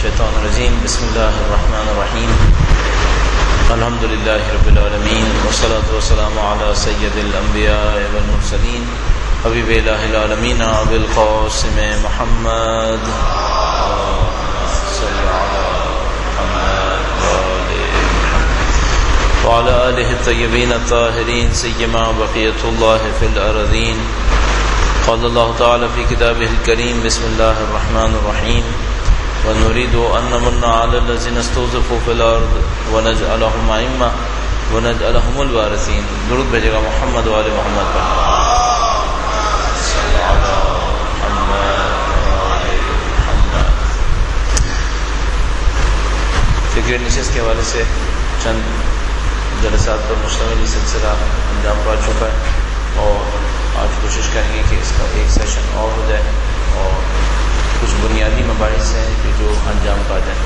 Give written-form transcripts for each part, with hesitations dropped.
الشیطان الرجیم بسم اللہ الرحمن الرحیم الحمد للہ رب العالمین والصلاة والسلام علی سید الانبیاء والمرسلین حبیب الہ العالمین ابی القاسم محمد صلی علی محمد وعلی آلہ الطیبین الطاہرین سیما بقیۃ اللہ فی الارضین. قال اللہ تعالی فی کتابہ الکریم بسم اللہ الرحمن الرحیم ونريد أن نمن على الذين استضعفوا في الأرض ونجعلهم أئمة ونجعلهم الوارثين. درود بھیجے گا محمد وآل محمد پر. صلی علی محمد. فکر نشست کے حوالے سے چند جلسات پر مشتمل یہ سلسلہ انجام پا چکا ہے اور آج کوشش کریں گے کہ اس کا ایک سیشن اور ہو جائے اور کچھ بنیادی مباحث ہیں کہ جو انجام پا جائیں.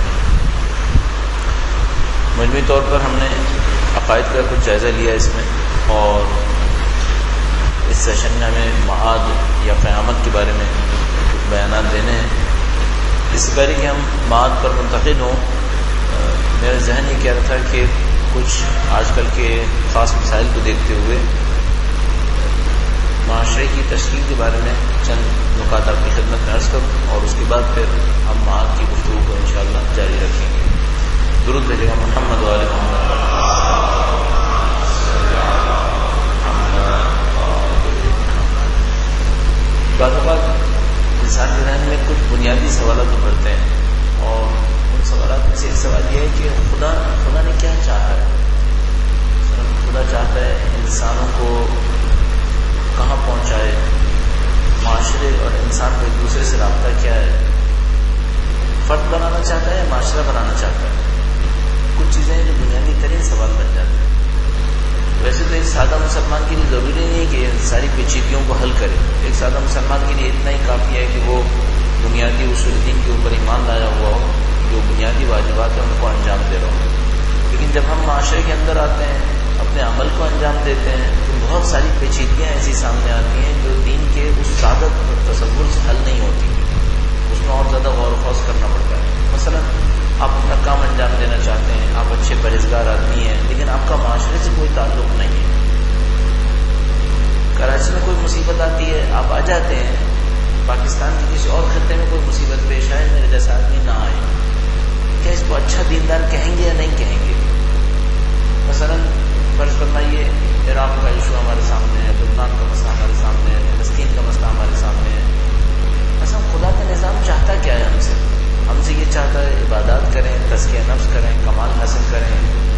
مجموعی طور پر ہم نے عقائد کا کچھ جائزہ لیا اس میں اور اس سیشن میں ہمیں معاد یا قیامت کے بارے میں کچھ بیانات دینے ہیں. اس سے پہلے کہ ہم معاد پر منتقل ہوں میرا ذہن یہ کہہ رہا تھا کہ کچھ آج کل کے خاص مسائل کو دیکھتے ہوئے معاشرے کی تشکیل کے بارے میں چند نکات آپ کی خدمت میں عرض کروں اور اس کے بعد پھر ہم معاد کی گفتگو کو انشاءاللہ جاری رکھیں گے. درود بھیجے گا محمد وآل محمد. بعض اوقات انسان کے ذہن میں کچھ بنیادی سوالات ابھرتے ہیں اور ان سوالات میں سے ایک سوال یہ ہے کہ خدا نے کیا چاہا ہے. خدا چاہتا ہے انسانوں کو کہاں پہنچائے. معاشرے اور انسان کو ایک دوسرے سے رابطہ کیا ہے. فرد بنانا چاہتا ہے معاشرہ بنانا چاہتا ہے. کچھ چیزیں جو بنیادی ترین سوال بن جاتے ہیں. ویسے تو ایک سادہ مسلمان کے لیے ضروری نہیں ہے کہ ساری پیچیدگیوں کو حل کرے. ایک سادہ مسلمان کے لیے اتنا ہی کافی ہے کہ وہ بنیادی اصول دین کے اوپر ایمان لایا ہوا ہو, جو بنیادی واجبات ہیں ان کو انجام دے رہا ہو. لیکن جب ہم معاشرے کے اندر آتے ہیں, اپنے عمل کو انجام دیتے ہیں, تو بہت ساری پیچیدگیاں ایسی سامنے آتی ہیں جو دین کے اس سادہ تصور سے حل نہیں ہوتی. اس میں اور زیادہ غور و خوض کرنا پڑتا ہے. مثلا آپ اپنا کام انجام دینا چاہتے ہیں, آپ اچھے پرہیزگار آدمی ہیں, لیکن آپ کا معاشرے سے کوئی تعلق نہیں ہے. کراچی میں کوئی مصیبت آتی ہے, آپ آ جاتے ہیں. پاکستان کے کسی اور خطے میں کوئی مصیبت پیش آئے, میرے جیسا آدمی نہ آئے, کیا اس کو اچھا دیندار کہیں گے یا نہیں کہیں گے؟ مثلا فرض فرمائیے عراق کا ایشو ہمارے سامنے ہے, لبنان کا مسئلہ ہمارے سامنے ہے, فلسطین کا مسئلہ ہمارے سامنے ہے. اصل خدا کا نظام چاہتا کیا ہے ہم سے؟ ہم سے یہ چاہتا ہے عبادات کریں, تزکیہ نفس کریں, کمال حاصل کریں.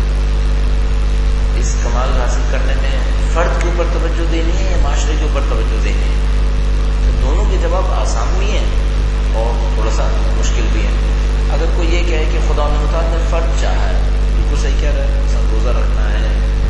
اس کمال حاصل کرنے میں فرد کے اوپر توجہ دینی ہے یا معاشرے کے اوپر توجہ دینی ہے؟ تو دونوں کے جواب آسان بھی ہیں اور تھوڑا سا مشکل بھی ہیں. اگر کوئی یہ کہے کہ خدا نے فرد چاہا ہے, بالکل صحیح کہہ رہا ہے. مثلا روزہ رکھنا ہے,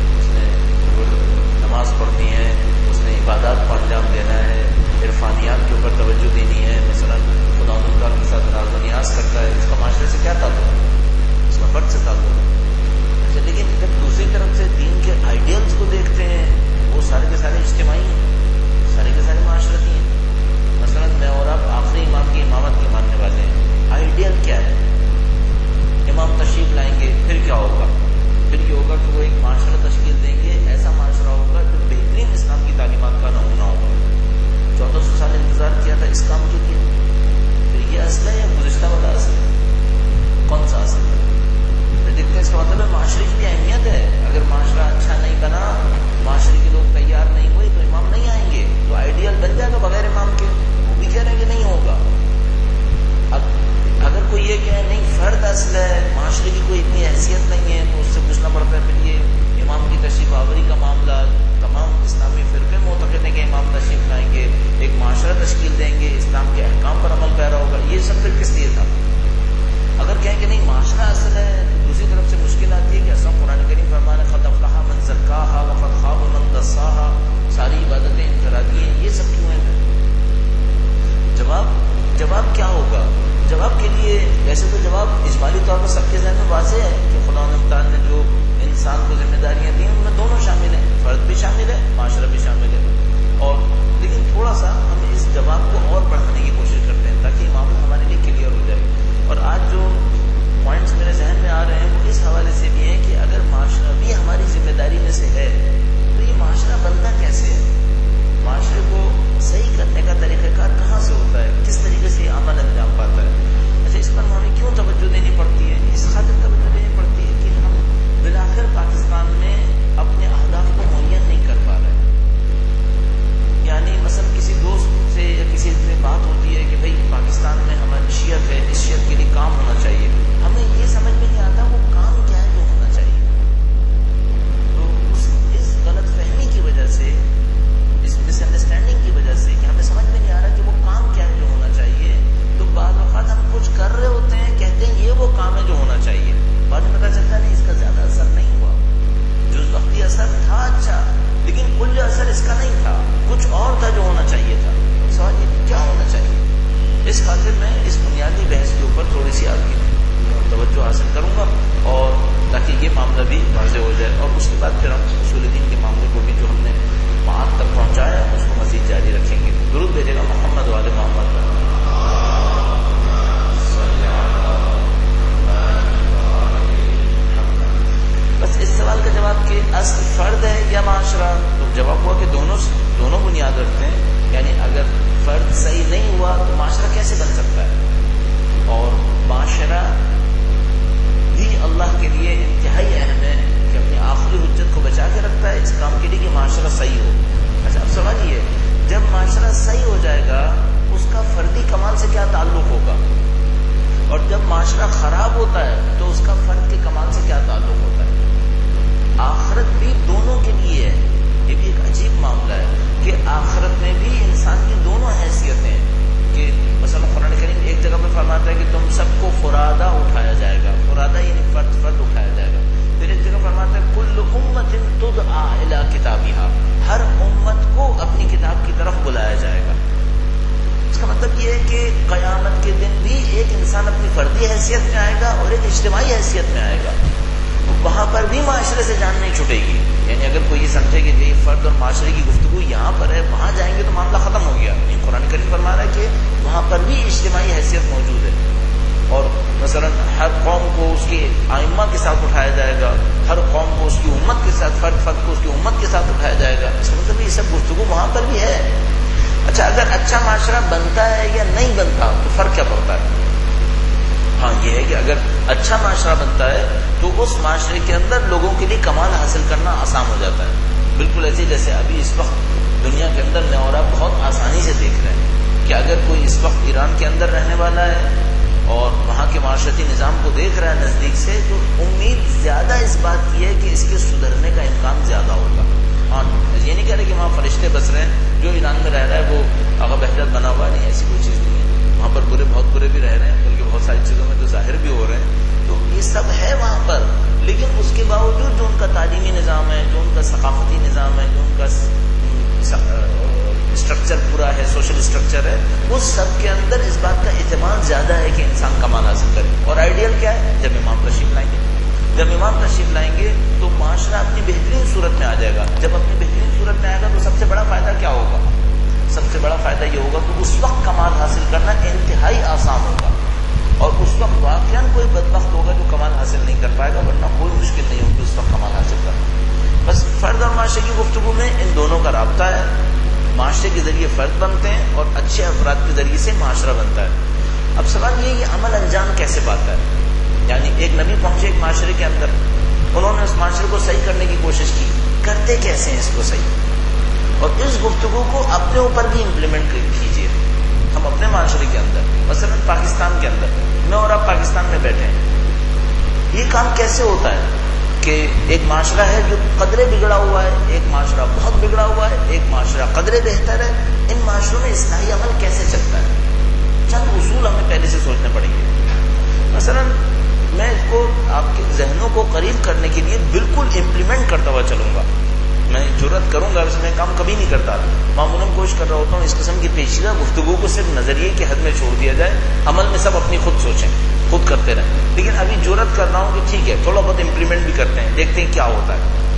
نماز پڑھنی ہے, اس نے عبادات کو انجام دینا ہے, عرفانیات کے اوپر توجہ دینی ہے. مثلا خدا تعالیٰ کے ساتھ راز و نیاز کرتا ہے, اس کا معاشرے سے کیا تعلق ہے؟ اس کا فرد سے تعلق ہے. اچھا, لیکن جب دوسری طرف سے دین کے آئیڈیلز کو دیکھتے ہیں, وہ سارے کے سارے اجتماعی ہیں, سارے کے سارے معاشرتی ہیں. مثلا میں اور آپ آخری امام کی امامت کے ماننے والے ہیں. آئیڈیل کیا ہے؟ امام تشریف لائیں گے, پھر کیا ہوگا؟ پھر یہ ہوگا کہ وہ ایک معاشرہ تشکیل دیں گے, ایسا معاشرہ ہوگا جو بہترین اسلام کی تعلیمات کا نمونہ ہوگا. 1400 سال انتظار کیا تھا اس کام کے لیے, پھر یہ اصل ہے یا گزشتہ والا اصل ہے؟ کون سا اصل ہے؟ پھر دیکھتے ہیں اس کا مطلب ہے معاشرے کی بھی اہمیت ہے. اگر معاشرہ اچھا نہیں بنا, معاشرے کے لوگ تیار نہیں ہوئے, تو امام نہیں آئیں گے. تو آئیڈیل بن جائے گا بغیر امام کے. وہ بھی کہہ رہے ہیں کہ نہیں ہوگا. اگر کوئی یہ کہے نہیں فرد اصل ہے, معاشرے کی کوئی اتنی حیثیت نہیں ہے, تو اس سے پوچھنا پڑتا ہے پھر یہ امام کی تشریف آوری کا معاملہ, تمام اسلامی فرقے معتقد ہیں کہ امام تشریف لائیں گے, ایک معاشرہ تشکیل دیں گے, اسلام کے احکام پر عمل پیرا ہوگا, یہ سب پھر کس لیے تھا؟ اگر کہیں کہ نہیں معاشرہ اصل ہے, دوسری طرف سے مشکل آتی ہے کہ اصلا قرآن کریم فرمانا قد افلح من زکاہا وقد خاب من دساہا, ساری عبادتیں انفرادی ہیں, یہ سب کیوں ہیں؟ جواب کیا ہوگا؟ جواب کے لیے ویسے تو جواب اجمالی طور پر سب کے ذہن میں واضح ہے کہ خدا تعالیٰ نے جو انسان کو ذمہ داریاں دی ان میں دونوں شامل ہیں, فرد بھی شامل ہے, معاشرہ بھی شامل ہے. اور لیکن تھوڑا سا ہم اس جواب کو اور بڑھانے کی کوشش کرتے ہیں تاکہ معاملہ ہمارے لیے کلیئر ہو جائے. اور آج جو ہوا تو معاشرہ کیسے بن سکتا ہے؟ اور معاشرہ بھی اللہ کے لیے انتہائی اہم ہے کہ اپنی آخری حجت کو بچا کے رکھتا ہے اس کام کے لیے کہ معاشرہ صحیح ہو. اچھا اب سوال یہ ہے جب معاشرہ صحیح ہو جائے گا اس کا فردی کمال سے کیا تعلق ہوگا؟ اور جب معاشرہ خراب ہوتا ہے تو اس کا فرد کے کمال سے کیا تعلق ہوتا ہے؟ آخرت بھی دونوں کے لیے ہے. یہ بھی ایک عجیب معاملہ ہے کہ آخرت میں بھی انسان کی دونوں حیثیتیں ہیں کہ مثلا قرآن کریم ایک جگہ پہ فرماتا ہے کہ تم سب کو فرادہ اٹھایا جائے گا. فرادہ یعنی فرد فرد اٹھایا جائے گا. پھر ایک جگہ فرماتا ہے کل امت تدعی الی کتابھا، ہر امت کو اپنی کتاب کی طرف بلایا جائے گا. اس کا مطلب یہ ہے کہ قیامت کے دن بھی ایک انسان اپنی فردی حیثیت میں آئے گا اور ایک اجتماعی حیثیت میں آئے گا. وہاں پر بھی معاشرے سے جان نہیں چھٹے گی. یعنی اگر کوئی یہ سمجھے کہ یہ فرد اور معاشرے کی گفتگو یہاں پر ہے وہاں جائیں گے تو معاملہ ختم ہو گیا. قرآن کریم فرما رہا ہے کہ وہاں پر بھی اجتماعی حیثیت موجود ہے. اور مثلا ہر قوم کو اس کے ائمہ کے ساتھ اٹھایا جائے گا، ہر قوم کو اس کی امت کے ساتھ، فرد فرد کو اس کی امت کے ساتھ اٹھایا جائے گا. اس کا مطلب یہ سب گفتگو وہاں پر بھی ہے. اچھا اگر اچھا معاشرہ بنتا ہے یا نہیں بنتا تو فرق کیا پڑتا ہے؟ ہاں یہ ہے کہ اگر اچھا معاشرہ بنتا ہے تو اس معاشرے کے اندر لوگوں کے لیے کمال حاصل کرنا آسان ہو جاتا ہے. بالکل ایسے جیسے ابھی اس وقت دنیا کے اندر میں اور آپ بہت آسانی سے دیکھ رہے ہیں کہ اگر کوئی اس وقت ایران کے اندر رہنے والا ہے اور وہاں کے معاشرتی نظام کو دیکھ رہا ہے نزدیک سے تو امید زیادہ اس بات کی ہے کہ اس کے سدھرنے کا امکان زیادہ ہوگا. ہاں یہ نہیں کہہ رہے کہ وہاں فرشتے بس رہے ہیں، جو ایران میں رہ رہا ہے وہ آغا بہجت بنا ہوا نہیں، ایسی کوئی چیز نہیں ہے. وہاں پر برے بہت برے بھی رہ رہے ہیں بلکہ بہت ساری چیزوں میں تو ظاہر بھی ہو رہے ہیں. تو یہ سب ہے وہاں پر، لیکن اس کے باوجود جو ان کا تعلیمی نظام ہے، جو ان کا ثقافتی نظام ہے، جو ان کا اسٹرکچر پورا ہے، سوشل اسٹرکچر ہے، اس سب کے اندر اس بات کا اعتماد زیادہ ہے کہ انسان کمال حاصل کرے. اور آئیڈیل کیا ہے؟ جب امام تشریف لائیں گے، جب امام تشریف لائیں گے تو معاشرہ اپنی بہترین صورت میں آ جائے گا. جب اپنی بہترین صورت میں آئے گا تو سب سے بڑا فائدہ کیا ہوگا؟ سب سے بڑا فائدہ یہ ہوگا کہ اس وقت کمال حاصل کرنا انتہائی آسان ہوگا. اور اس وقت واقعاً کوئی بدبخت ہوگا جو کمال حاصل نہیں کر پائے گا، ورنہ کوئی مشکل نہیں ہوگی اس وقت کمال حاصل کرنا. بس فرد اور معاشرے کی گفتگو میں ان دونوں کا رابطہ ہے. معاشرے کے ذریعے فرد بنتے ہیں اور اچھے افراد کے ذریعے سے معاشرہ بنتا ہے. اب سوال یہ کہ عمل انجام کیسے پاتا ہے؟ یعنی ایک نبی پہنچے ایک معاشرے کے اندر، انہوں نے اس معاشرے کو صحیح کرنے کی کوشش کی، کرتے کیسے ہیں اس کو صحیح؟ اور اس گفتگو کو اپنے اوپر بھی امپلیمنٹ کیجیے. ہم اپنے معاشرے کے اندر مثلا پاکستان کے اندر میں اور آپ پاکستان میں بیٹھے ہیں، یہ کام کیسے ہوتا ہے کہ ایک معاشرہ ہے جو قدرے بگڑا ہوا ہے، ایک معاشرہ بہت بگڑا ہوا ہے، ایک معاشرہ قدرے بہتر ہے. ان معاشروں میں اصلاحی عمل کیسے چلتا ہے؟ چند اصول ہمیں پہلے سے سوچنے پڑیں گے. مثلا میں اس کو آپ کے ذہنوں کو قریب کرنے کے لیے بالکل امپلیمنٹ کرتا ہوا چلوں گا. میں جرأت کروں گا، اس میں کام کبھی نہیں کرتا. معمولاً کوشش کر رہا ہوتا ہوں اس قسم کی پیچیدہ گفتگو کو صرف نظریے کی حد میں چھوڑ دیا جائے، عمل میں سب اپنی خود سوچیں، خود کرتے رہیں. لیکن ابھی جرأت کر رہا ہوں کہ ٹھیک ہے تھوڑا بہت امپلیمنٹ بھی کرتے ہیں، دیکھتے ہیں کیا ہوتا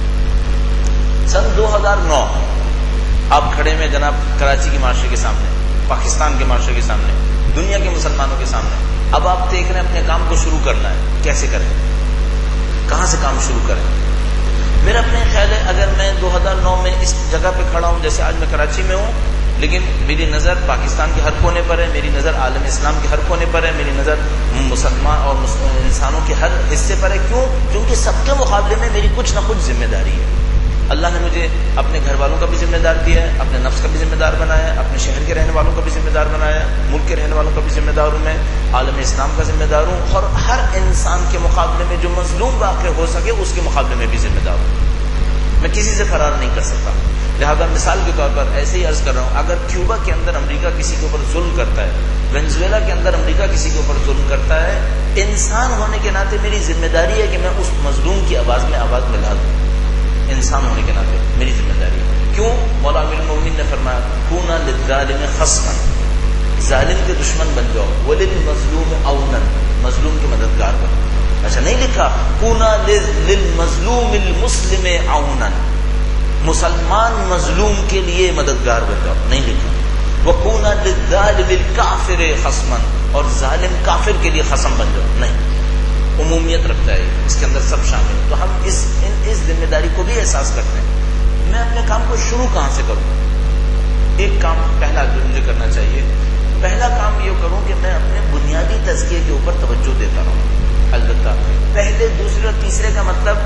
ہے. سن 2009 آپ کھڑے میں جناب کراچی کے معاشرے کے سامنے، پاکستان کے معاشرے کے سامنے، دنیا کے مسلمانوں کے سامنے. اب آپ دیکھ رہے ہیں اپنے کام کو شروع کرنا ہے، کیسے کریں، کہاں سے کام شروع کریں؟ میرا اپنے خیال ہے اگر میں 2009 میں اس جگہ پہ کھڑا ہوں جیسے آج میں کراچی میں ہوں، لیکن میری نظر پاکستان کے ہر کونے پر ہے، میری نظر عالم اسلام کے ہر کونے پر ہے، میری نظر مسلمان اور انسانوں کے ہر حصے پر ہے. کیوں؟ کیونکہ سب کے مقابلے میں میری کچھ نہ کچھ ذمہ داری ہے. اللہ نے مجھے اپنے گھر والوں کا بھی ذمہ دار دیا ہے، اپنے نفس کا بھی ذمہ دار بنایا ہے، اپنے شہر کے رہنے والوں کا بھی ذمہ دار بنایا ہے، ملک کے رہنے والوں کا بھی ذمہ دار ہوں، میں عالم اسلام کا ذمہ دار ہوں، اور ہر انسان کے مقابلے میں جو مظلوم واقع ہو سکے اس کے مقابلے میں بھی ذمہ دار ہوں. میں کسی سے فرار نہیں کر سکتا. لہذا مثال کے طور پر ایسے ہی عرض کر رہا ہوں، اگر کیوبا کے اندر امریکہ کسی کے اوپر ظلم کرتا ہے، وینزویلا کے اندر امریکہ کسی کے اوپر ظلم کرتا ہے، انسان ہونے کے ناطے میری ذمہ داری ہے کہ میں اس مظلوم کی آواز میں آواز ملا دوں. انسان ہونے کے ناطے میری ذمہ داری ہے. کیوں؟ مولا امیر المومنین نے فرمایا کونا للظالم خصما، ظالم کے دشمن بن جاؤ، وللمظلوم عونا، مظلوم کے مددگار بنو. اچھا نہیں لکھا کونا للمظلوم المسلم عونا، مسلمان مظلوم کے لیے مددگار بن جاؤ، نہیں لکھا. وَكُونَ لِلظَّالِمِ الْكَافِرِ خَصْمًا، اور ظالم کافر کے لیے خصم بن جاؤ، نہیں. عمومیت رکھتا ہے اس کے اندر سب شامل. تو ہم اس ذمہ داری کو بھی احساس کرتے ہیں. میں اپنے کام کو شروع کہاں سے کروں؟ ایک کام پہلا جو مجھے کرنا چاہیے، پہلا کام یہ کروں کہ میں اپنے بنیادی تزکیے کے اوپر توجہ دیتا رہوں. البتہ پہلے دوسرے اور تیسرے کا مطلب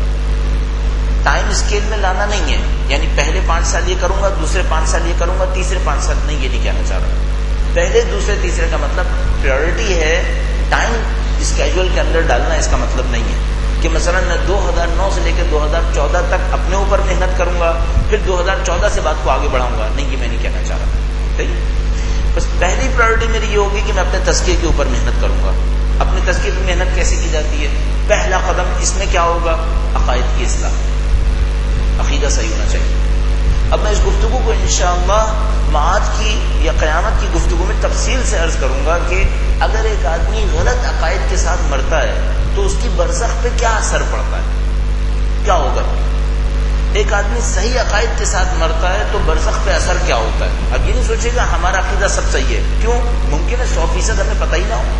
ٹائم اسکیل میں لانا نہیں ہے، یعنی پہلے 5 سال یہ کروں گا، دوسرے 5 سال یہ کروں گا، تیسرے 5 سال نہیں، یہ نہیں کہنا چاہ رہا. پہلے دوسرے تیسرے کا مطلب پریورٹی ہے، ٹائم اسکیجول کے اندر ڈالنا اس کا مطلب نہیں ہے کہ مثلا 2009 سے لے کے 2014 تک اپنے اوپر محنت کروں گا، پھر 2014 سے بات کو آگے بڑھاؤں گا. نہیں، یہ میں نہیں کہنا چاہ رہا. صحیح. بس پہلی پرائرٹی میری یہ ہوگی کہ میں اپنے تزکیے کے اوپر محنت کروں گا. اپنے تزکیے پہ محنت کیسے کی جاتی ہے؟ پہلا قدم اس میں کیا ہوگا؟ عقائد کی اصلاح. عقیدہ صحیح ہونا چاہیے. اب میں اس گفتگو کو انشاءاللہ معاد کی یا قیامت کی گفتگو میں تفصیل سے عرض کروں گا کہ اگر ایک آدمی غلط عقائد کے ساتھ مرتا ہے تو اس کی برزخ پہ کیا اثر پڑتا ہے، کیا ہوگا. ایک آدمی صحیح عقائد کے ساتھ مرتا ہے تو برزخ پہ اثر کیا ہوتا ہے. اب یہ نہیں سوچے گا ہمارا عقیدہ سب صحیح ہے. کیوں؟ ممکن ہے 100% ہمیں پتہ ہی نہ ہو.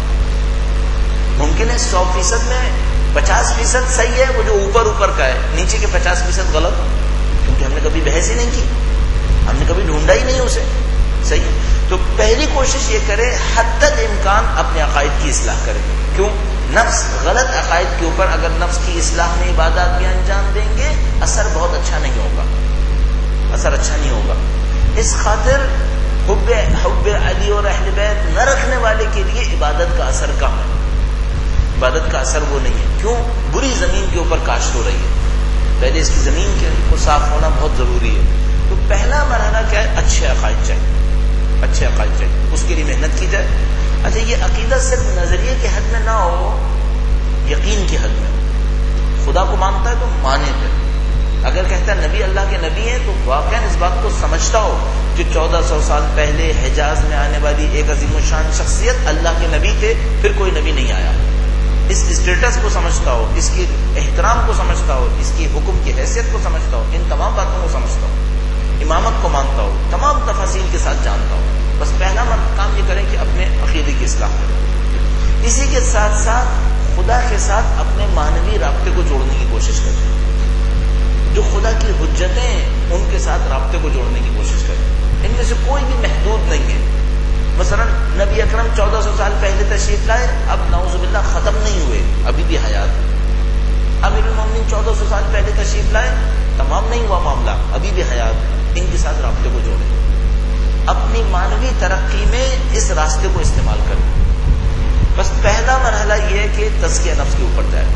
ممکن ہے 100% میں 50% صحیح ہے، وہ جو اوپر کا ہے، نیچے کے 50% غلط، کیونکہ ہم نے کبھی بحث ہی نہیں کی، ہم نے کبھی ڈھونڈا ہی نہیں اسے. صحیح. تو پہلی کوشش یہ کرے حد تک امکان اپنے عقائد کی اصلاح کرے. کیوں؟ نفس غلط عقائد کے اوپر اگر نفس کی اصلاح میں عبادات بھی انجام دیں گے اثر بہت اچھا نہیں ہوگا، اثر اچھا نہیں ہوگا. اس خاطر حب علی اور اہل بیت نہ رکھنے والے کے لیے عبادت کا اثر کم ہے. عبادت کا اثر وہ نہیں ہے. کیوں؟ بری زمین کے اوپر کاشت ہو رہی ہے. پہلے اس کی زمین کو صاف ہونا بہت ضروری ہے. تو پہلا مرحلہ کیا ہے؟ اچھے عقائد چاہیے، اچھے عقائد چاہیے. اس کے لیے محنت کی جائے. اچھا، یہ عقیدہ صرف نظریے کے حد میں نہ ہو، یقین کی حد میں. خدا کو مانتا ہے تو مانے پہ. اگر کہتا ہے نبی اللہ کے نبی ہیں تو واقعا اس بات کو سمجھتا ہو کہ 1400 سال پہلے حجاز میں آنے والی ایک عظیم الشان شخصیت اللہ کے نبی تھے، پھر کوئی نبی نہیں آیا. اس اسٹیٹس کو سمجھتا ہو، اس کے احترام کو سمجھتا ہو، اس کی حکم کی حیثیت کو سمجھتا ہو، ان تمام باتوں کو سمجھتا ہو، امامت کو مانتا ہو، تمام تفاصیل کے ساتھ جانتا ہو. بس پہلا کام یہ کریں کہ اپنے عقیدے کی اصلاح کریں. اسی کے ساتھ ساتھ خدا کے ساتھ اپنے معنوی رابطے کو جوڑنے کی کوشش کریں. جو خدا کی حجتیں ہیں ان کے ساتھ رابطے کو جوڑنے کی کوشش کریں. ان میں سے کوئی بھی محدود نہیں ہے. مثلا نبی اکرم 1400 سال پہلے تشریف لائے، اب نعوذ باللہ ختم نہیں ہوئے، ابھی بھی حیات. امیر المومنین 1400 سال پہلے تشریف لائے، تمام نہیں ہوا معاملہ، ابھی بھی حیات. ان کے ساتھ رابطے کو جوڑیں. اپنی معنوی ترقی میں اس راستے کو استعمال کریں. بس پہلا مرحلہ یہ ہے کہ تزکیہ نفس کے اوپر جائے.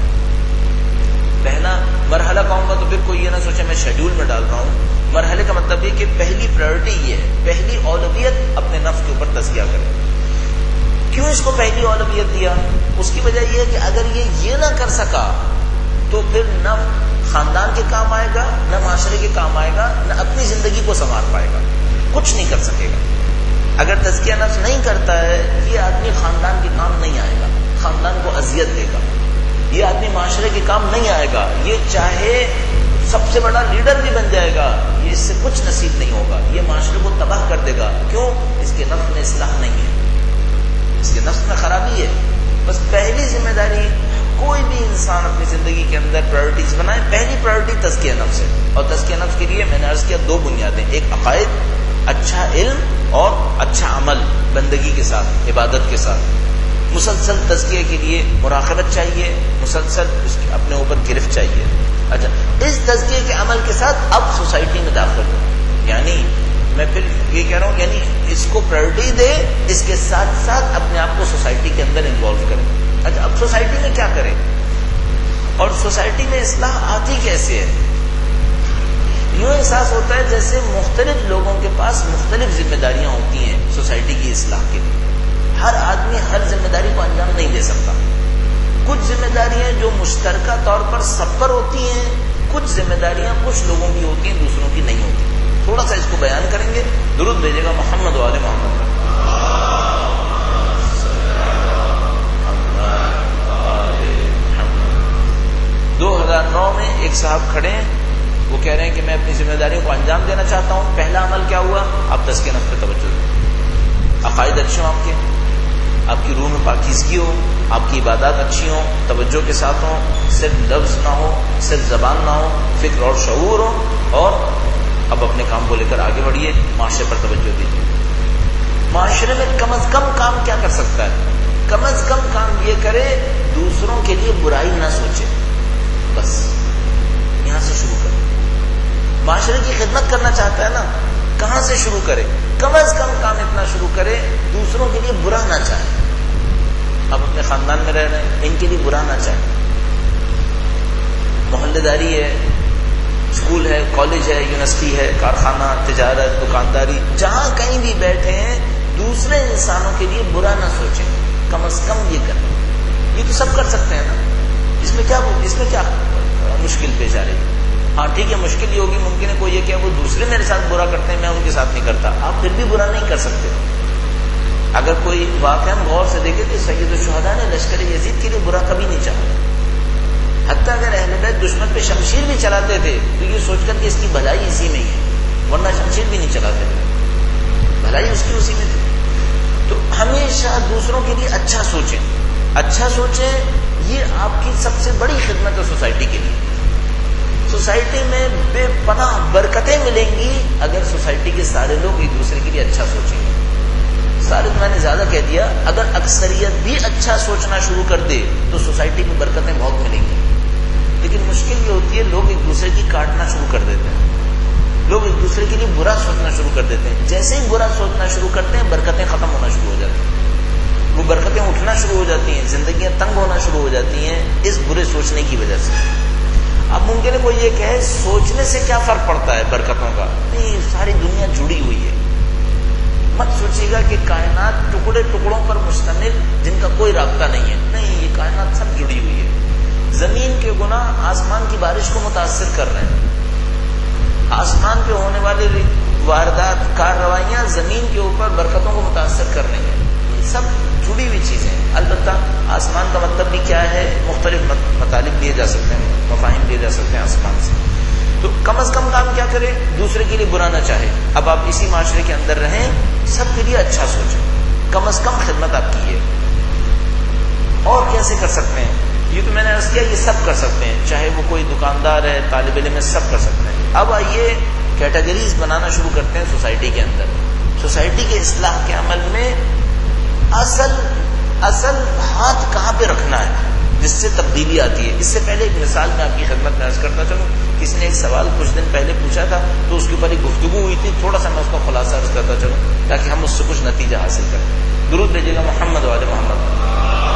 پہلا مرحلہ کہوں گا تو پھر کوئی یہ نہ سوچے میں شیڈول میں ڈال رہا ہوں. مرحلے کا مطلب یہ کہ پہلی پرائرٹی یہ ہے، پہلی اولویت اپنے نفس کے اوپر تزکیہ کریں. کیوں اس کو پہلی اولویت دیا؟ اس کی وجہ یہ ہے کہ اگر یہ نہ کر سکا تو پھر نہ خاندان کے کام آئے گا، نہ معاشرے کے کام آئے گا، نہ اپنی زندگی کو سنوار پائے گا، کچھ نہیں کر سکے گا. اگر تزکیہ نفس نہیں کرتا ہے یہ آدمی خاندان کے کام نہیں آئے گا، خاندان کو اذیت دے گا. یہ آدمی معاشرے کے کام نہیں آئے گا، یہ چاہے سب سے بڑا لیڈر بھی بن جائے گا، یہ اس سے کچھ نصیب نہیں ہوگا. یہ معاشرے کو تباہ کر دے گا. کیوں؟ اس کے نفس میں اصلاح نہیں ہے، اس کے نفس میں خرابی ہے. بس پہلی ذمہ داری کوئی بھی انسان اپنی زندگی کے اندر پرائرٹیز بنائے. پہلی پرائرٹی تزکیہ نفس ہے. اور تزکیہ نفس کے لیے میں نے عرض کیا 2 بنیادیں، ایک عقائد، اچھا علم اور اچھا عمل بندگی کے ساتھ، عبادت کے ساتھ. مسلسل تزکیے کے لیے مراقبت چاہیے، مسلسل اس کی اپنے اوپر گرفت چاہیے. اچھا، اس تزکیے کے عمل کے ساتھ اب سوسائٹی میں داخل ہو. یعنی میں پھر یہ کہہ رہا ہوں، یعنی اس کو پرائرٹی دے، اس کے ساتھ ساتھ اپنے آپ کو سوسائٹی کے اندر انوالو کرے. اچھا، اب سوسائٹی میں کیا کرے اور سوسائٹی میں اصلاح آتی کیسے ہے؟ یوں احساس ہوتا ہے جیسے مختلف لوگوں کے پاس مختلف ذمہ داریاں ہوتی ہیں سوسائٹی کی اصلاح کے لیے. ہر آدمی ہر ذمہ داری کو انجام نہیں دے سکتا. کچھ ذمہ داریاں جو مشترکہ طور پر سب پر ہوتی ہیں، کچھ ذمہ داریاں کچھ لوگوں کی ہوتی ہیں، دوسروں کی نہیں ہوتی. تھوڑا سا اس کو بیان کریں گے. درود بھیجے گا محمد وآل محمد. 2009 میں ایک صاحب کھڑے ہیں، وہ کہہ رہے ہیں کہ میں اپنی ذمہ داریوں کو انجام دینا چاہتا ہوں. پہلا عمل کیا ہوا؟ آپ تزکیہ نفس پہ توجہ دیں. عقائد اچھے ہوں آپ کی روح میں پاکیزگی ہو، آپ کی عبادات اچھی ہوں، توجہ کے ساتھ ہوں، صرف لفظ نہ ہو، صرف زبان نہ ہو، فکر اور شعور ہو. اور اب اپنے کام کو لے کر آگے بڑھیے، معاشرے پر توجہ دیجیے. معاشرے میں کم از کم کام کیا کر سکتا ہے؟ کم از کم کام یہ کرے دوسروں کے لیے برائی نہ سوچے، بس یہاں سے شروع کرے. معاشرے کی خدمت کرنا چاہتا ہے نا، کہاں سے شروع کرے؟ کم از کم کام اتنا شروع کرے دوسروں کے لیے برا نہ چاہے. اب اپنے خاندان میں رہ رہے ہیں، ان کے لیے برا نہ چاہے. محلے داری ہے، اسکول ہے، کالج ہے، یونیورسٹی ہے، کارخانہ، تجارت، دکانداری، جہاں کہیں بھی بیٹھے ہیں دوسرے انسانوں کے لیے برا نہ سوچیں، کم از کم یہ کریں. یہ تو سب کر سکتے ہیں نا، اس میں کیا مشکل پیش آ رہی ہے؟ ہاں ٹھیک ہے، مشکل یہ ہوگی، ممکن ہے کوئی یہ کہ وہ دوسرے میرے ساتھ برا کرتے ہیں، میں ان کے ساتھ نہیں کرتا. آپ پھر بھی برا نہیں کر سکتے. اگر کوئی واقعہ ہم غور سے دیکھیں کہ سید الشہداء نے لشکر یزید کے لیے برا کبھی نہیں چاہا. حتیٰ اگر اہل بیت دشمن پہ شمشیر بھی چلاتے تھے تو یہ سوچ کر کہ اس کی بھلائی اسی میں ہی ہے، ورنہ شمشیر بھی نہیں چلاتے تھے، بھلائی اس کی اسی میں تھی. تو ہمیشہ دوسروں کے لیے اچھا سوچیں، اچھا سوچیں. یہ آپ کی سب سے بڑی خدمت ہے سوسائٹی کے لیے. سوسائٹی میں بے پناہ برکتیں ملیں گی اگر سوسائٹی کے سارے لوگ ایک دوسرے کے لیے اچھا سوچیں گے. سارے میں نے زیادہ کہہ دیا، اگر اکثریت بھی اچھا سوچنا شروع کر دے تو سوسائٹی میں برکتیں بہت ملیں گی. لیکن مشکل یہ ہوتی ہے لوگ ایک دوسرے کی کاٹنا شروع کر دیتے ہیں، لوگ ایک دوسرے کے لیے برا سوچنا شروع کر دیتے ہیں. جیسے ہی برا سوچنا شروع کرتے ہیں برکتیں ختم ہونا شروع ہو جاتی ہیں، وہ برکتیں اٹھنا شروع ہو جاتی ہیں، زندگیاں تنگ ہونا شروع ہو جاتی ہیں اس برے سوچنے کی وجہ سے. اب ممکن ہے کوئی یہ کہے سوچنے سے کیا فرق پڑتا ہے برکتوں کا؟ نہیں، ساری دنیا جڑی ہوئی ہے. مت سوچیے گا کہ کائنات ٹکڑے ٹکڑوں پر مشتمل جن کا کوئی رابطہ نہیں ہے. نہیں، یہ کائنات سب جڑی ہوئی ہے. زمین کے گناہ آسمان کی بارش کو متاثر کر رہے ہیں، آسمان پہ ہونے والی واردات، کارروائیاں زمین کے اوپر برکتوں کو متاثر کر رہی ہیں. یہ سب جڑی ہوئی چیزیں ہیں. البتہ آسمان کا مطلب بھی کیا ہے؟ مختلف مطالب لیے جا سکتے ہیں، مفاہیم لیے جا سکتے ہیں آسمان سے. تو کم از کم کام کیا کرے؟ دوسرے کے لیے برا نہ چاہے. اب آپ اسی معاشرے کے اندر رہیں، سب کے لیے اچھا سوچیں، کم از کم خدمت آپ کی ہے. اور کیسے کر سکتے ہیں؟ یہ تو میں نے عرض کیا یہ سب کر سکتے ہیں، چاہے وہ کوئی دکاندار ہے، طالب علم ہے، سب کر سکتے ہیں. اب آئیے کیٹیگریز بنانا شروع کرتے ہیں سوسائٹی کے اندر. سوسائٹی کے اصلاح کے عمل میں اصل ہاتھ کہاں پہ رکھنا ہے جس سے تبدیلی آتی ہے. اس سے پہلے ایک مثال میں آپ کی خدمت میں عرض کرتا چلوں. کسی نے ایک سوال کچھ دن پہلے پوچھا تھا تو اس کے اوپر ایک گفتگو ہوئی تھی، تھوڑا سا میں اس کا خلاصہ عرض کرتا چلوں تاکہ ہم اس سے کچھ نتیجہ حاصل کریں. درود بھیجیے گا محمد وعلى محمد.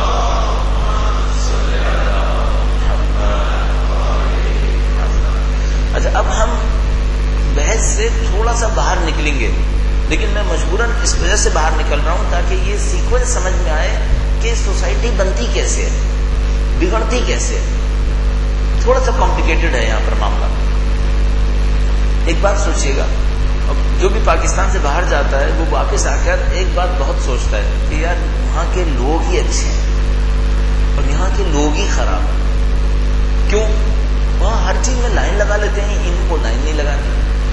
اچھا، اب ہم بحث سے تھوڑا سا باہر نکلیں گے، لیکن میں مجبوراً اس وجہ سے باہر نکل رہا ہوں تاکہ یہ سیکوینس سمجھ میں آئے کہ سوسائٹی بنتی کیسے ہے، بگڑتی کیسے ہے. تھوڑا سا کمپلیکیٹڈ ہے یہاں پر معاملہ. ایک بات سوچیے گا، جو بھی پاکستان سے باہر جاتا ہے وہ واپس آ کر ایک بات بہت سوچتا ہے کہ یار وہاں کے لوگ ہی اچھے ہیں اور یہاں کے لوگ ہی خراب ہیں. کیوں؟ وہاں ہر چیز میں لائن لگا لیتے ہیں، ان کو لائن نہیں لگانی.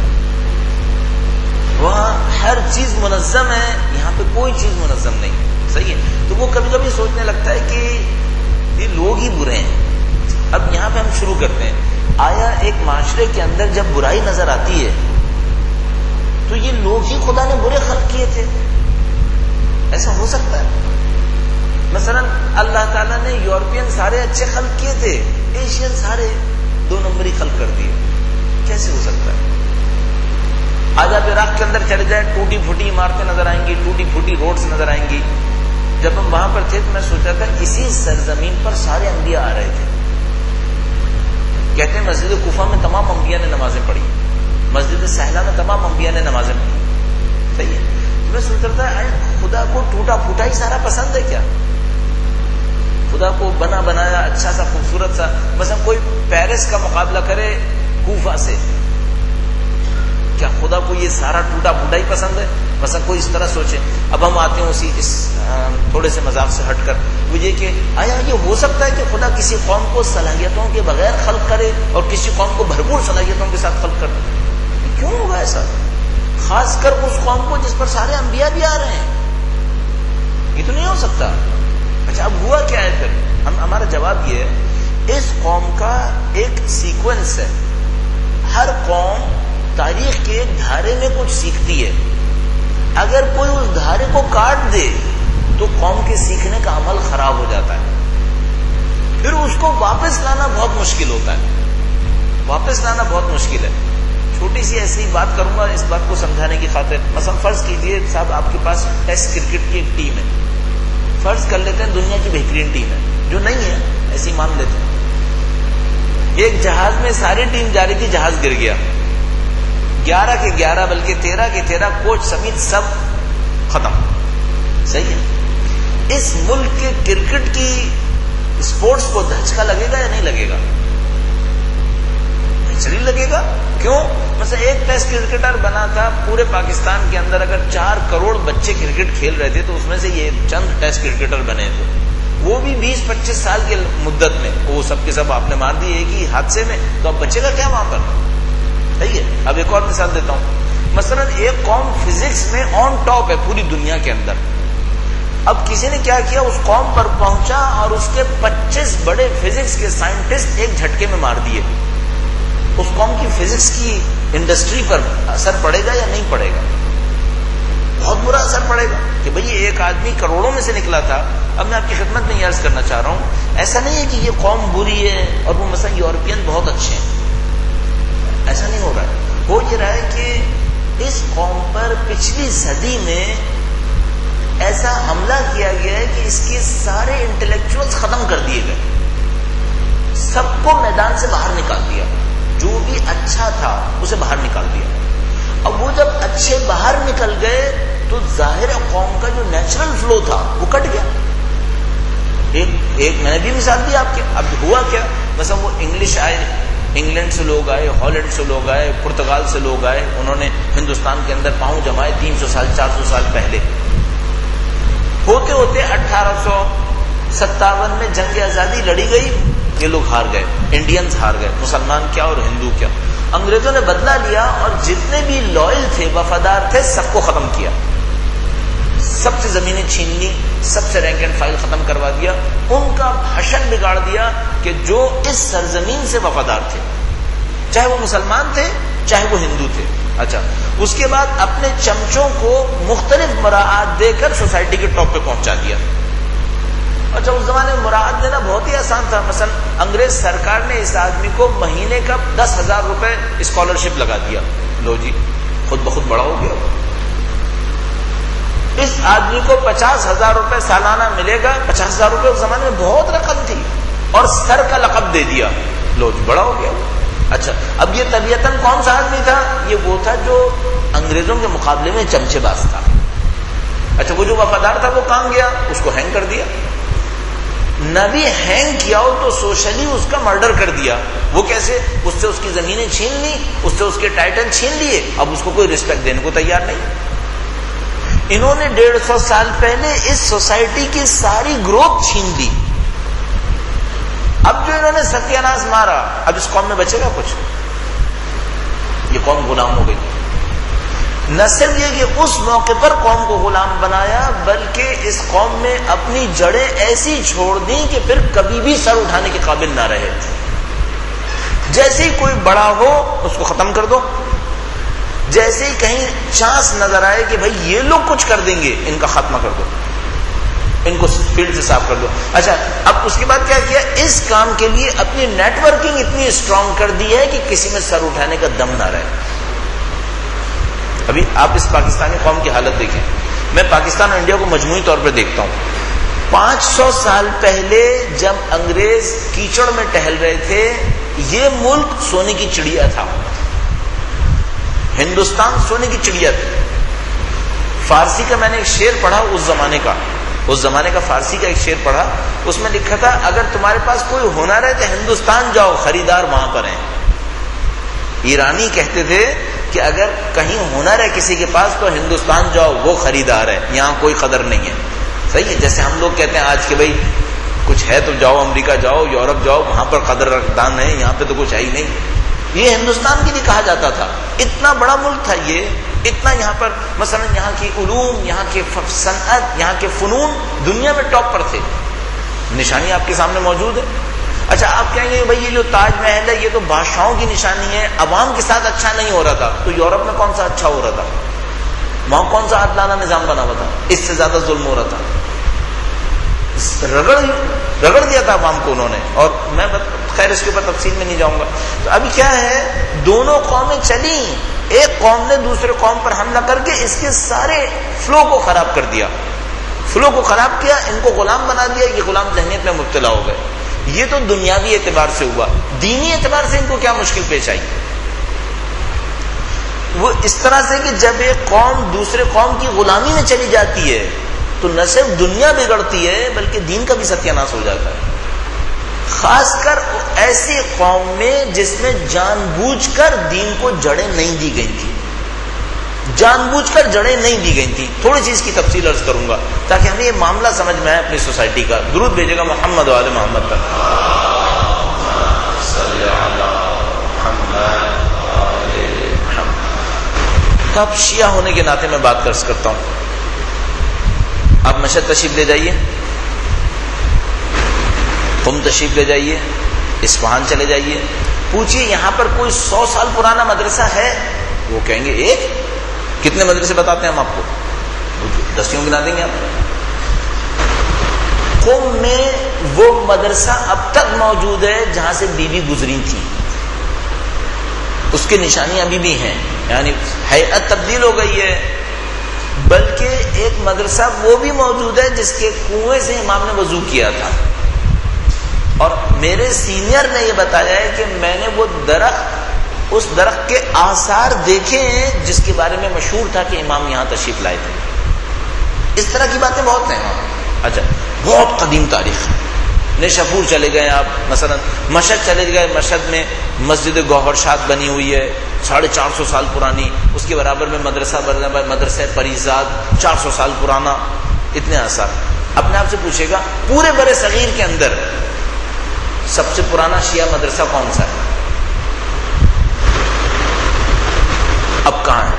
وہاں ہر چیز منظم ہے، یہاں پہ کوئی چیز منظم نہیں. صحیح ہے؟ تو وہ کبھی کبھی سوچنے لگتا ہے کہ یہ لوگ ہی برے ہیں. اب یہاں پہ ہم شروع کرتے ہیں. آیا ایک معاشرے کے اندر جب برائی نظر آتی ہے تو یہ لوگ ہی خدا نے برے خلق کیے تھے؟ ایسا ہو سکتا ہے؟ مثلا اللہ تعالیٰ نے یورپین سارے اچھے خلق کیے تھے، ایشین سارے 2 نمبری خلق کر دیے. کیسے ہو سکتا ہے؟ آج آپ عراق کے اندر چلے جائیں، ٹوٹی پھوٹی عمارتیں نظر آئیں گی، ٹوٹی پھوٹی روڈز نظر آئیں گی. جب ہم وہاں پر تھے تو میں سوچا تھا اسی سرزمین پر سارے انبیاء آ رہے تھے. کہتے ہیں مسجد کوفہ میں تمام انبیاء نے نمازیں پڑھی، مسجد سہلہ میں تمام انبیاء نے نمازیں پڑھی. صحیح ہے؟ میں سوچ رہا تھا خدا کو ٹوٹا پھوٹا ہی سارا پسند ہے کیا؟ خدا کو بنا بنایا اچھا سا خوبصورت سا، مثلا کوئی پیرس کا مقابلہ کرے کوفہ سے، کیا خدا کو یہ سارا ٹوٹا پھوٹا ہی پسند ہے؟ مثلا کوئی اس طرح سوچے. اب ہم آتے ہیں اسی اس تھوڑے سے مذاق سے ہٹ کر، وہ یہ کہ آیا یہ ہو سکتا ہے کہ خدا کسی قوم کو صلاحیتوں کے بغیر خلق کرے اور کسی قوم کو بھرپور صلاحیتوں کے ساتھ خلق کرے؟ کیوں ہوگا ایسا؟ خاص کر اس قوم کو جس پر سارے انبیاء بھی آ رہے ہیں. یہ تو نہیں ہو سکتا. اچھا، اب ہوا کیا ہے پھر؟ ہمارا جواب یہ ہے، اس قوم کا ایک سیکوینس ہے. ہر قوم تاریخ کے دھارے میں کچھ سیکھتی ہے. اگر کوئی اس دھارے کو کاٹ دے تو قوم کے سیکھنے کا عمل خراب ہو جاتا ہے، پھر اس کو واپس لانا بہت مشکل ہوتا ہے، واپس لانا بہت مشکل ہے۔ چھوٹی سی ایسی بات کروں گا اس بات کو سمجھانے کی خاطر۔ مثلا فرض کیجئے صاحب آپ کے پاس ٹیسٹ کرکٹ کی ایک ٹیم ہے، فرض کر لیتے ہیں دنیا کی بہترین ٹیم ہے، جو نہیں ہے ایسی مان لیتے ہیں۔ ایک جہاز میں ساری ٹیم جا رہی تھی، جہاز گر گیا، 11 کے 11 بلکہ 13 کے 13 کوچ سمیت سب ختم۔ صحیح ہے؟ اس ملک کے کرکٹ کی اسپورٹس کو دھچکا لگے گا یا نہیں لگے گا؟ نیچرلی لگے گا۔ کیوں؟ مثلا ایک ٹیسٹ کرکٹر بنا تھا، پورے پاکستان کے اندر اگر 4 کروڑ بچے کرکٹ کھیل رہے تھے تو اس میں سے یہ چند ٹیسٹ کرکٹر بنے تھے، وہ بھی 20-25 سال کی مدت میں، وہ سب کے سب آپ نے مار دیے ایک ہی حادثے میں، تو اب بچے گا کیا وہاں پر؟ صحیح ہے۔ اب ایک اور مثال دیتا ہوں، مثلا ایک قوم فزکس میں آن ٹاپ ہے پوری دنیا کے اندر، اب کسی نے کیا کیا، اس قوم پر پہنچا اور اس کے 25 بڑے فزکس کے سائنٹسٹ ایک جھٹکے میں مار دیے، اس قوم کی فزکس کی انڈسٹری پر اثر پڑے گا یا نہیں پڑے گا؟ بہت برا اثر پڑے گا کہ بھئی ایک آدمی کروڑوں میں سے نکلا تھا۔ اب میں آپ کی خدمت میں یہ عرض کرنا چاہ رہا ہوں، ایسا نہیں ہے کہ یہ قوم بری ہے اور وہ مثلا یورپین بہت اچھے ہیں، ایسا نہیں ہو رہا ہے۔ ہو یہ رہا ہے کہ اس قوم پر پچھلی صدی میں ایسا حملہ کیا گیا ہے کہ اس کے سارے انٹلیکچوئلز ختم کر دیے گئے، سب کو میدان سے باہر نکال دیا، جو بھی اچھا تھا اسے باہر نکال دیا۔ اب وہ جب اچھے باہر نکل گئے تو ظاہر قوم کا جو نیچرل فلو تھا وہ کٹ گیا۔ ایک میں نے بھی مثال دی آپ کے، اب ہوا کیا، مثلا وہ انگلش آئے، انگلینڈ سے لوگ آئے، ہالینڈ سے لوگ آئے، پرتگال سے لوگ آئے، انہوں نے ہندوستان کے اندر پاؤں جمائے 300 سال 400 سال پہلے۔ ہوتے ہوتے 1857 میں جنگ آزادی لڑی گئی، یہ لوگ ہار گئے، انڈینز ہار گئے، مسلمان کیا اور ہندو کیا۔ انگریزوں نے بدلہ لیا اور جتنے بھی لائل تھے، وفادار تھے، سب کو ختم کیا، سب سے زمینیں چھین لی، سب سے رینک اینڈ فائل ختم کروا دیا، ان کا بھاشن بگاڑ دیا کہ جو اس سرزمین سے وفادار تھے، چاہے وہ مسلمان تھے چاہے وہ ہندو تھے۔ اچھا، اس کے بعد اپنے چمچوں کو مختلف مراعات دے کر سوسائٹی کے ٹاپ پہ پہنچا دیا۔ اچھا، اس زمانے میں مراعات دینا بہت ہی آسان تھا، مثلا انگریز سرکار نے اس آدمی کو مہینے کا 10,000 روپے اسکالرشپ لگا دیا، لو جی خود بخود بڑا ہو گیا۔ اس آدمی کو 50,000 روپے سالانہ ملے گا، 50,000 روپے اس زمانے میں بہت رقم تھی، اور سر کا لقب دے دیا، لو جی بڑا ہو گیا۔ اچھا، اب یہ طبیعتاً کون سا آدمی تھا؟ یہ وہ تھا جو انگریزوں کے مقابلے میں چمچے باز تھا۔ اچھا، وہ جو وفادار تھا وہ کہاں گیا؟ اس کو ہینگ کر دیا۔ نہ بھی ہینگ کیا ہو تو سوشلی اس کا مرڈر کر دیا۔ وہ کیسے؟ اس سے اس کی زمینیں چھین لی، اس سے اس کے ٹائٹل چھین لیے، اب اس کو کوئی رسپیکٹ دینے کو تیار نہیں۔ انہوں نے 150 سال پہلے اس سوسائٹی کی ساری گروتھ چھین لی۔ اب جو انہوں نے ستیہ ناش مارا، اب اس قوم میں بچے گا کچھ؟ یہ قوم غلام ہو گئی۔ نہ صرف یہ کہ اس موقع پر قوم کو غلام بنایا، بلکہ اس قوم میں اپنی جڑیں ایسی چھوڑ دیں کہ پھر کبھی بھی سر اٹھانے کے قابل نہ رہے۔ جیسے ہی کوئی بڑا ہو اس کو ختم کر دو، جیسے ہی کہیں چانس نظر آئے کہ بھائی یہ لوگ کچھ کر دیں گے، ان کا خاتمہ کر دو، ان کو فیلڈ سے صاف کر دو۔ اچھا، اب اس کے بعد کیا کیا؟ اس کام کے لیے اپنی نیٹ ورکنگ اتنی اسٹرانگ کر دی ہے کہ کسی میں سر اٹھانے کا دم نہ رہے۔ ابھی آپ اس پاکستانی قوم کی حالت دیکھیں، میں پاکستان اور انڈیا کو مجموعی طور پر دیکھتا ہوں۔ 500 سال پہلے جب انگریز کیچڑ میں ٹہل رہے تھے، یہ ملک سونے کی چڑیا تھا، ہندوستان سونے کی چڑیا تھی۔ فارسی کا میں نے ایک شعر پڑھا، اس زمانے کا فارسی کا ایک شعر پڑھا، اس میں لکھا تھا اگر تمہارے پاس کوئی ہنر ہے تو ہندوستان جاؤ، خریدار وہاں پر ہیں۔ ایرانی کہتے تھے کہ اگر کہیں ہنر ہے کسی کے پاس تو ہندوستان جاؤ، وہ خریدار ہے، یہاں کوئی قدر نہیں ہے۔ صحیح ہے، جیسے ہم لوگ کہتے ہیں آج کہ بھائی کچھ ہے تو جاؤ امریکہ جاؤ، یورپ جاؤ، وہاں پر قدر رقدان ہے، یہاں پہ تو کچھ ہے ہی نہیں۔ یہ ہندوستان کے لیے کہا جاتا تھا، اتنا بڑا ملک تھا یہ، اتنا یہاں پر مثلا یہاں کی علوم، یہاں کی صنعت، یہاں کے فنون دنیا میں ٹاپ پر تھے۔ نشانی آپ کے سامنے موجود ہے۔ اچھا، آپ کہیں گے بھائی یہ جو تاج محل ہے یہ تو بادشاہوں کی نشانی ہے، عوام کے ساتھ اچھا نہیں ہو رہا تھا، تو یورپ میں کون سا اچھا ہو رہا تھا؟ وہاں کون سا عادلانہ نظام بنا ہوا تھا؟ اس سے زیادہ ظلم ہو رہا تھا، رگڑ دیا تھا عوام کو انہوں نے. اور میں خیر اس کے اوپر تفصیل میں نہیں جاؤں گا. تو ابھی کیا ہے، دونوں قومیں چلی، ایک قوم نے دوسرے قوم پر حملہ کر کے اس کے سارے فلو کو خراب کر دیا، فلو کو خراب کیا، ان کو غلام بنا دیا، یہ غلام ذہنیت میں مبتلا ہو گئے. یہ تو دنیاوی اعتبار سے ہوا. دینی اعتبار سے ان کو کیا مشکل پیش آئی؟ وہ اس طرح سے کہ جب ایک قوم دوسرے قوم کی غلامی میں چلی جاتی ہے تو نہ صرف دنیا بگڑتی ہے بلکہ دین کا بھی ستیہ ناش ہو جاتا ہے. خاص کر ایسی قوم میں جس میں جان بوجھ کر دین کو جڑیں نہیں دی گئی تھی، جان بوجھ کر جڑیں نہیں دی گئی تھی. تھوڑی چیز کی تفصیل عرض کروں گا تاکہ ہمیں یہ معاملہ سمجھ میں آئے اپنی سوسائٹی کا. درود بھیجے گا محمد و آل محمد پر. تو اب شیعہ ہونے کے ناطے میں بات کرتا ہوں. آپ مشہد تشریف لے جائیے، قم تشریف لے جائیے، اصفہان چلے جائیے، پوچھئے یہاں پر کوئی 100 سال پرانا مدرسہ ہے؟ وہ کہیں گے ایک. کتنے مدرسے بتاتے ہیں ہم آپ کو؟ دستیوں گنا دیں گے آپ. قم میں وہ مدرسہ اب تک موجود ہے جہاں سے بی بی گزری تھی، اس کی نشانیاں ابھی بھی ہیں. یعنی ہیئت تبدیل ہو گئی ہے، بلکہ ایک مدرسہ وہ بھی موجود ہے جس کے کنویں سے امام نے وضو کیا تھا. اور میرے سینئر نے یہ بتایا ہے کہ میں نے وہ درخت، اس درخت کے آثار دیکھے ہیں جس کے بارے میں مشہور تھا کہ امام یہاں تشریف لائے تھے. اس طرح کی باتیں بہت ہیں وہاں. اچھا، بہت قدیم تاریخ. نیشاپور چلے گئے آپ، مثلا مشہد چلے گئے، مشہد میں مسجد گوہر شاد بنی ہوئی ہے 450 سال پرانی. اس کے برابر میں مدرسہ پریزاد 400 سال پرانا. اتنے آثار. اپنے آپ سے پوچھے گا پورے برے صغیر کے اندر سب سے پرانا شیعہ مدرسہ کون سا ہے؟ اب کہاں ہے؟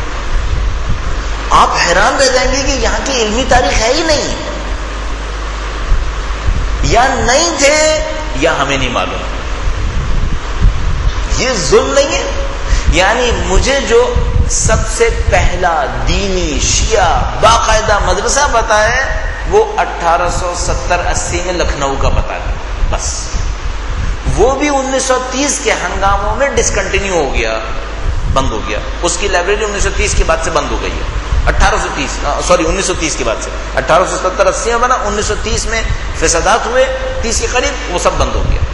آپ حیران رہ جائیں گے کہ یہاں کی علمی تاریخ ہے ہی نہیں، یا نہیں تھے یا ہمیں نہیں معلوم. یہ ظلم نہیں ہے؟ یعنی مجھے جو سب سے پہلا دینی شیعہ باقاعدہ مدرسہ پتا ہے وہ 1870-80 میں لکھنؤ کا پتا ہے بس. وہ بھی 1930 کے ہنگاموں میں ڈسکنٹینیو ہو گیا، بند ہو گیا. اس کی لائبریری 1930 کے بعد سے بند ہو گئی ہے. 1930 کے بعد سے 1870-80 میں بنا، 1930 میں فسادات ہوئے، 30 کے قریب وہ سب بند ہو گیا.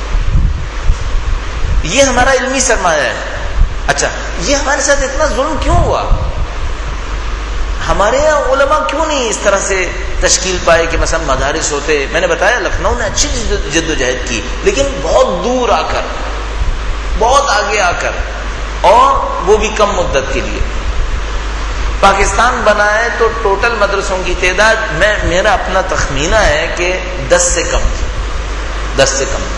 یہ ہمارا علمی سرمایہ ہے. اچھا، یہ ہمارے ساتھ اتنا ظلم کیوں ہوا؟ ہمارے یہاں علماء کیوں نہیں اس طرح سے تشکیل پائے کہ مثلا مدارس ہوتے؟ میں نے بتایا لکھنؤ نے اچھی جد و جہد کی، لیکن بہت دور آ کر، بہت آگے آ کر، اور وہ بھی کم مدت کے لیے. پاکستان بنا ہے تو ٹوٹل مدرسوں کی تعداد میرا اپنا تخمینہ ہے کہ 10 سے کم تھی، 10 سے کم.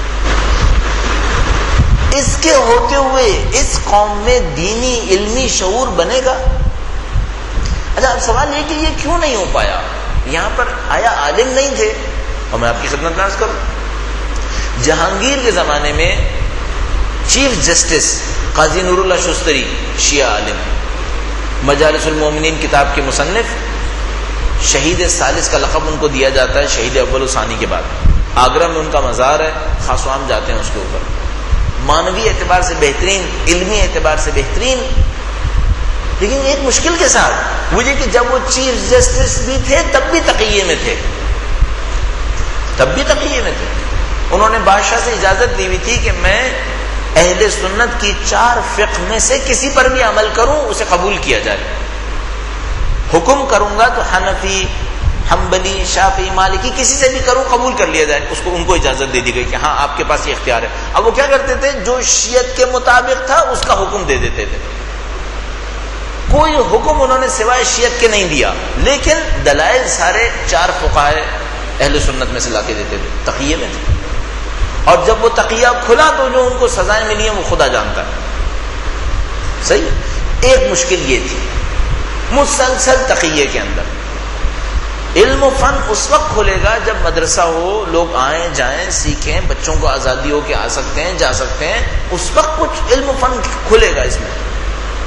اس کے ہوتے ہوئے اس قوم میں دینی علمی شعور بنے گا؟ اچھا، اب سوال یہ کہ یہ کیوں نہیں ہو پایا؟ یہاں پر آیا عالم نہیں تھے؟ اور میں آپ کی خدمت میں عرض کروں، جہانگیر کے زمانے میں چیف جسٹس قاضی نور اللہ شستری شیعہ عالم، مجالس المومنین کتاب کے مصنف، شہید ثالث کا لقب ان کو دیا جاتا ہے شہید اول و ثانی کے بعد. آگرہ میں ان کا مزار ہے، خاص و عام جاتے ہیں اس کے اوپر. مانوی اعتبار سے بہترین، علمی اعتبار سے بہترین، لیکن ایک مشکل کے ساتھ، وہ یہ کہ جب وہ چیف جسٹس بھی تھے تب بھی تقیے میں تھے، تب بھی تقیے میں تھے. انہوں نے بادشاہ سے اجازت لی ہوئی تھی کہ میں اہل سنت کی 4 فقہ میں سے کسی پر بھی عمل کروں اسے قبول کیا جائے. حکم کروں گا تو حنفی، حنبلی، شافعی، مالکی کسی سے بھی کروں قبول کر لیا جائے. اس کو ان کو اجازت دے دی گئی کہ ہاں آپ کے پاس یہ اختیار ہے. اب وہ کیا کرتے تھے؟ جو شیعت کے مطابق تھا اس کا حکم دے دیتے تھے. کوئی حکم انہوں نے سوائے شیعت کے نہیں دیا، لیکن دلائل سارے 4 فقہائے اہل سنت میں سے لا کے دیتے تھے. تقیے میں تھے. اور جب وہ تقیہ کھلا تو جو ان کو سزائیں ملی ہیں وہ خدا جانتا ہے. صحیح. ایک مشکل یہ تھی، مسلسل تقیے کے اندر علم و فن اس وقت کھلے گا جب مدرسہ ہو، لوگ آئیں جائیں سیکھیں، بچوں کو آزادی ہو کہ آ سکتے ہیں جا سکتے ہیں، اس وقت کچھ علم و فن کھلے گا اس میں.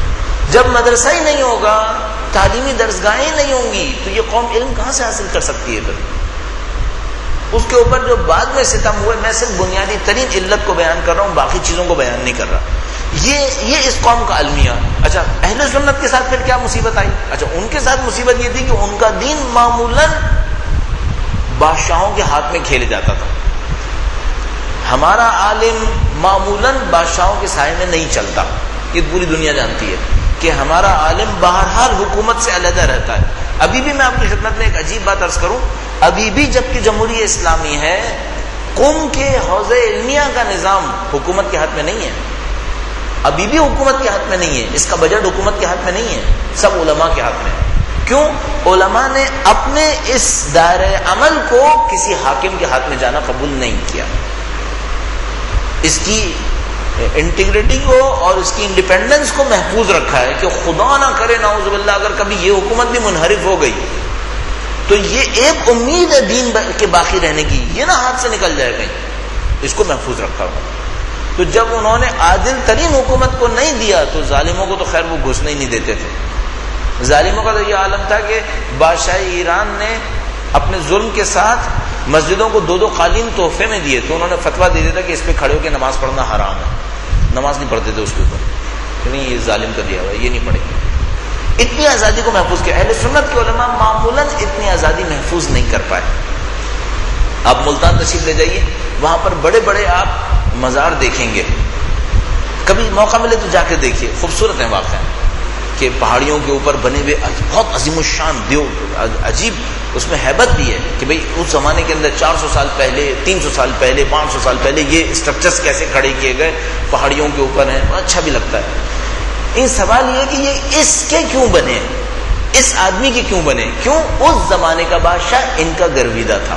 جب مدرسہ ہی نہیں ہوگا، تعلیمی درسگاہیں ہی نہیں ہوں گی، تو یہ قوم علم کہاں سے حاصل کر سکتی ہے؟ پھر اس کے اوپر جو بعد میں ستم ہوئے، میں صرف بنیادی ترین علت کو بیان کر رہا ہوں، باقی چیزوں کو بیان نہیں کر رہا. یہ اس قوم کا المیہ. اچھا، اہل سنت کے ساتھ پھر کیا مصیبت آئی؟ اچھا، ان کے ساتھ مصیبت یہ تھی کہ ان کا دین معمولاً بادشاہوں کے ہاتھ میں کھیلے جاتا تھا. ہمارا عالم معمولاً بادشاہوں کے سائے میں نہیں چلتا. یہ پوری دنیا جانتی ہے کہ ہمارا عالم بہرحال حکومت سے علیحدہ رہتا ہے. ابھی بھی میں آپ کی خدمت میں ایک عجیب بات عرض کروں، ابھی بھی جبکہ جمہوریہ اسلامی ہے، قم کے حوزہ علمیہ کا نظام حکومت کے ہاتھ میں نہیں ہے. ابھی بھی حکومت کے ہاتھ میں نہیں ہے، اس کا بجٹ حکومت کے ہاتھ میں نہیں ہے، سب علماء کے ہاتھ میں ہے. کیوں؟ علماء نے اپنے اس دائرہ عمل کو کسی حاکم کے ہاتھ میں جانا قبول نہیں کیا. اس کی انٹیگریٹی کو اور اس کی انڈیپینڈنس کو محفوظ رکھا ہے کہ خدا نہ کرے نعوذ باللہ اگر کبھی یہ حکومت بھی منحرف ہو گئی تو یہ ایک امید ہے دین کے باقی رہنے کی، یہ نہ ہاتھ سے نکل جائے کہیں. اس کو محفوظ رکھا ہوا. تو جب انہوں نے عادل ترین حکومت کو نہیں دیا تو ظالموں کو تو خیر وہ گھسنے ہی نہیں دیتے تھے. ظالموں کا تو یہ عالم تھا کہ بادشاہ ایران نے اپنے ظلم کے ساتھ مسجدوں کو 2 قالین تحفے میں دیے تو انہوں نے فتویٰ دے دیا تھا کہ اس پہ کھڑے ہو کے نماز پڑھنا حرام ہے. نماز نہیں پڑھتے تھے اس کے اوپر کہ نہیں، یہ ظالم کا دیا ہوا ہے، یہ نہیں پڑھیں گے. اتنی آزادی کو محفوظ کیا. اہل سنت کے علماء معمولاً اتنی آزادی محفوظ نہیں کر پائے. آپ ملتان تشریف لے جائیے، وہاں پر بڑے بڑے آپ مزار دیکھیں گے. کبھی موقع ملے تو جا کے دیکھیے، خوبصورت ہیں واقعہ کہ پہاڑیوں کے اوپر بنے ہوئے بہت عظیم الشان دیو، عجیب اس میں ہیبت بھی ہے کہ بھئی اس زمانے کے اندر 400 سال پہلے، 300 سال پہلے، 500 سال پہلے یہ اسٹرکچرز کیسے کھڑے کیے گئے، پہاڑیوں کے اوپر ہیں. اچھا بھی لگتا ہے. یہ سوال یہ کہ یہ اس کے کیوں بنے، اس آدمی کے کیوں بنے؟ کیوں؟ اس زمانے کا بادشاہ ان کا گرویدہ تھا.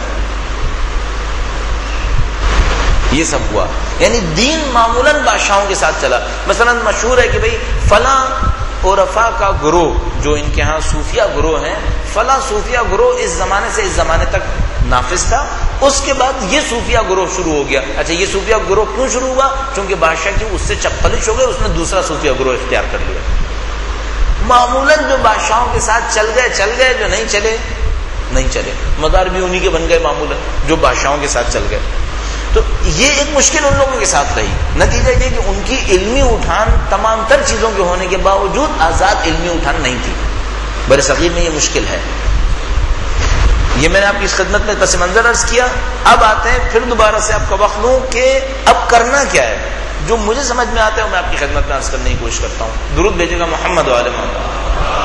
یہ سب ہوا. یعنی دین معمولاً بادشاہوں کے ساتھ چلا. مثلا مشہور ہے کہ بھئی فلاں عرفاء کا گروہ جو ان کے ہاں صوفیہ گروہ ہیں، فلاں صوفیہ گروہ اس زمانے سے اس زمانے تک نافذ تھا، اس کے بعد یہ صوفیہ گروہ شروع ہو گیا. اچھا، یہ صوفیہ گروہ کیوں شروع ہوا؟ چونکہ بادشاہ کی اس سے چپلش ہو گئے، اس نے دوسرا صوفیہ گروہ اختیار کر لیا. معمولاً جو بادشاہوں کے ساتھ چل گئے، جو نہیں چلے نہیں چلے. مزار بھی انہی کے بن گئے معمولاً جو بادشاہوں کے ساتھ چل گئے. تو یہ ایک مشکل ان لوگوں کے ساتھ رہی. نتیجہ یہ کہ ان کی علمی اٹھان تمام تر چیزوں کے ہونے کے باوجود آزاد علمی اٹھان نہیں تھی. بر صغیر میں یہ مشکل ہے. یہ میں نے آپ کی اس خدمت میں پس منظر عرض کیا. اب آتے ہیں پھر دوبارہ سے آپ کا وقت لوں کہ اب کرنا کیا ہے. جو مجھے سمجھ میں آتا ہے وہ میں آپ کی خدمت میں عرض کرنے کی کوشش کرتا ہوں. درود بھیجے گا محمد و آل محمد.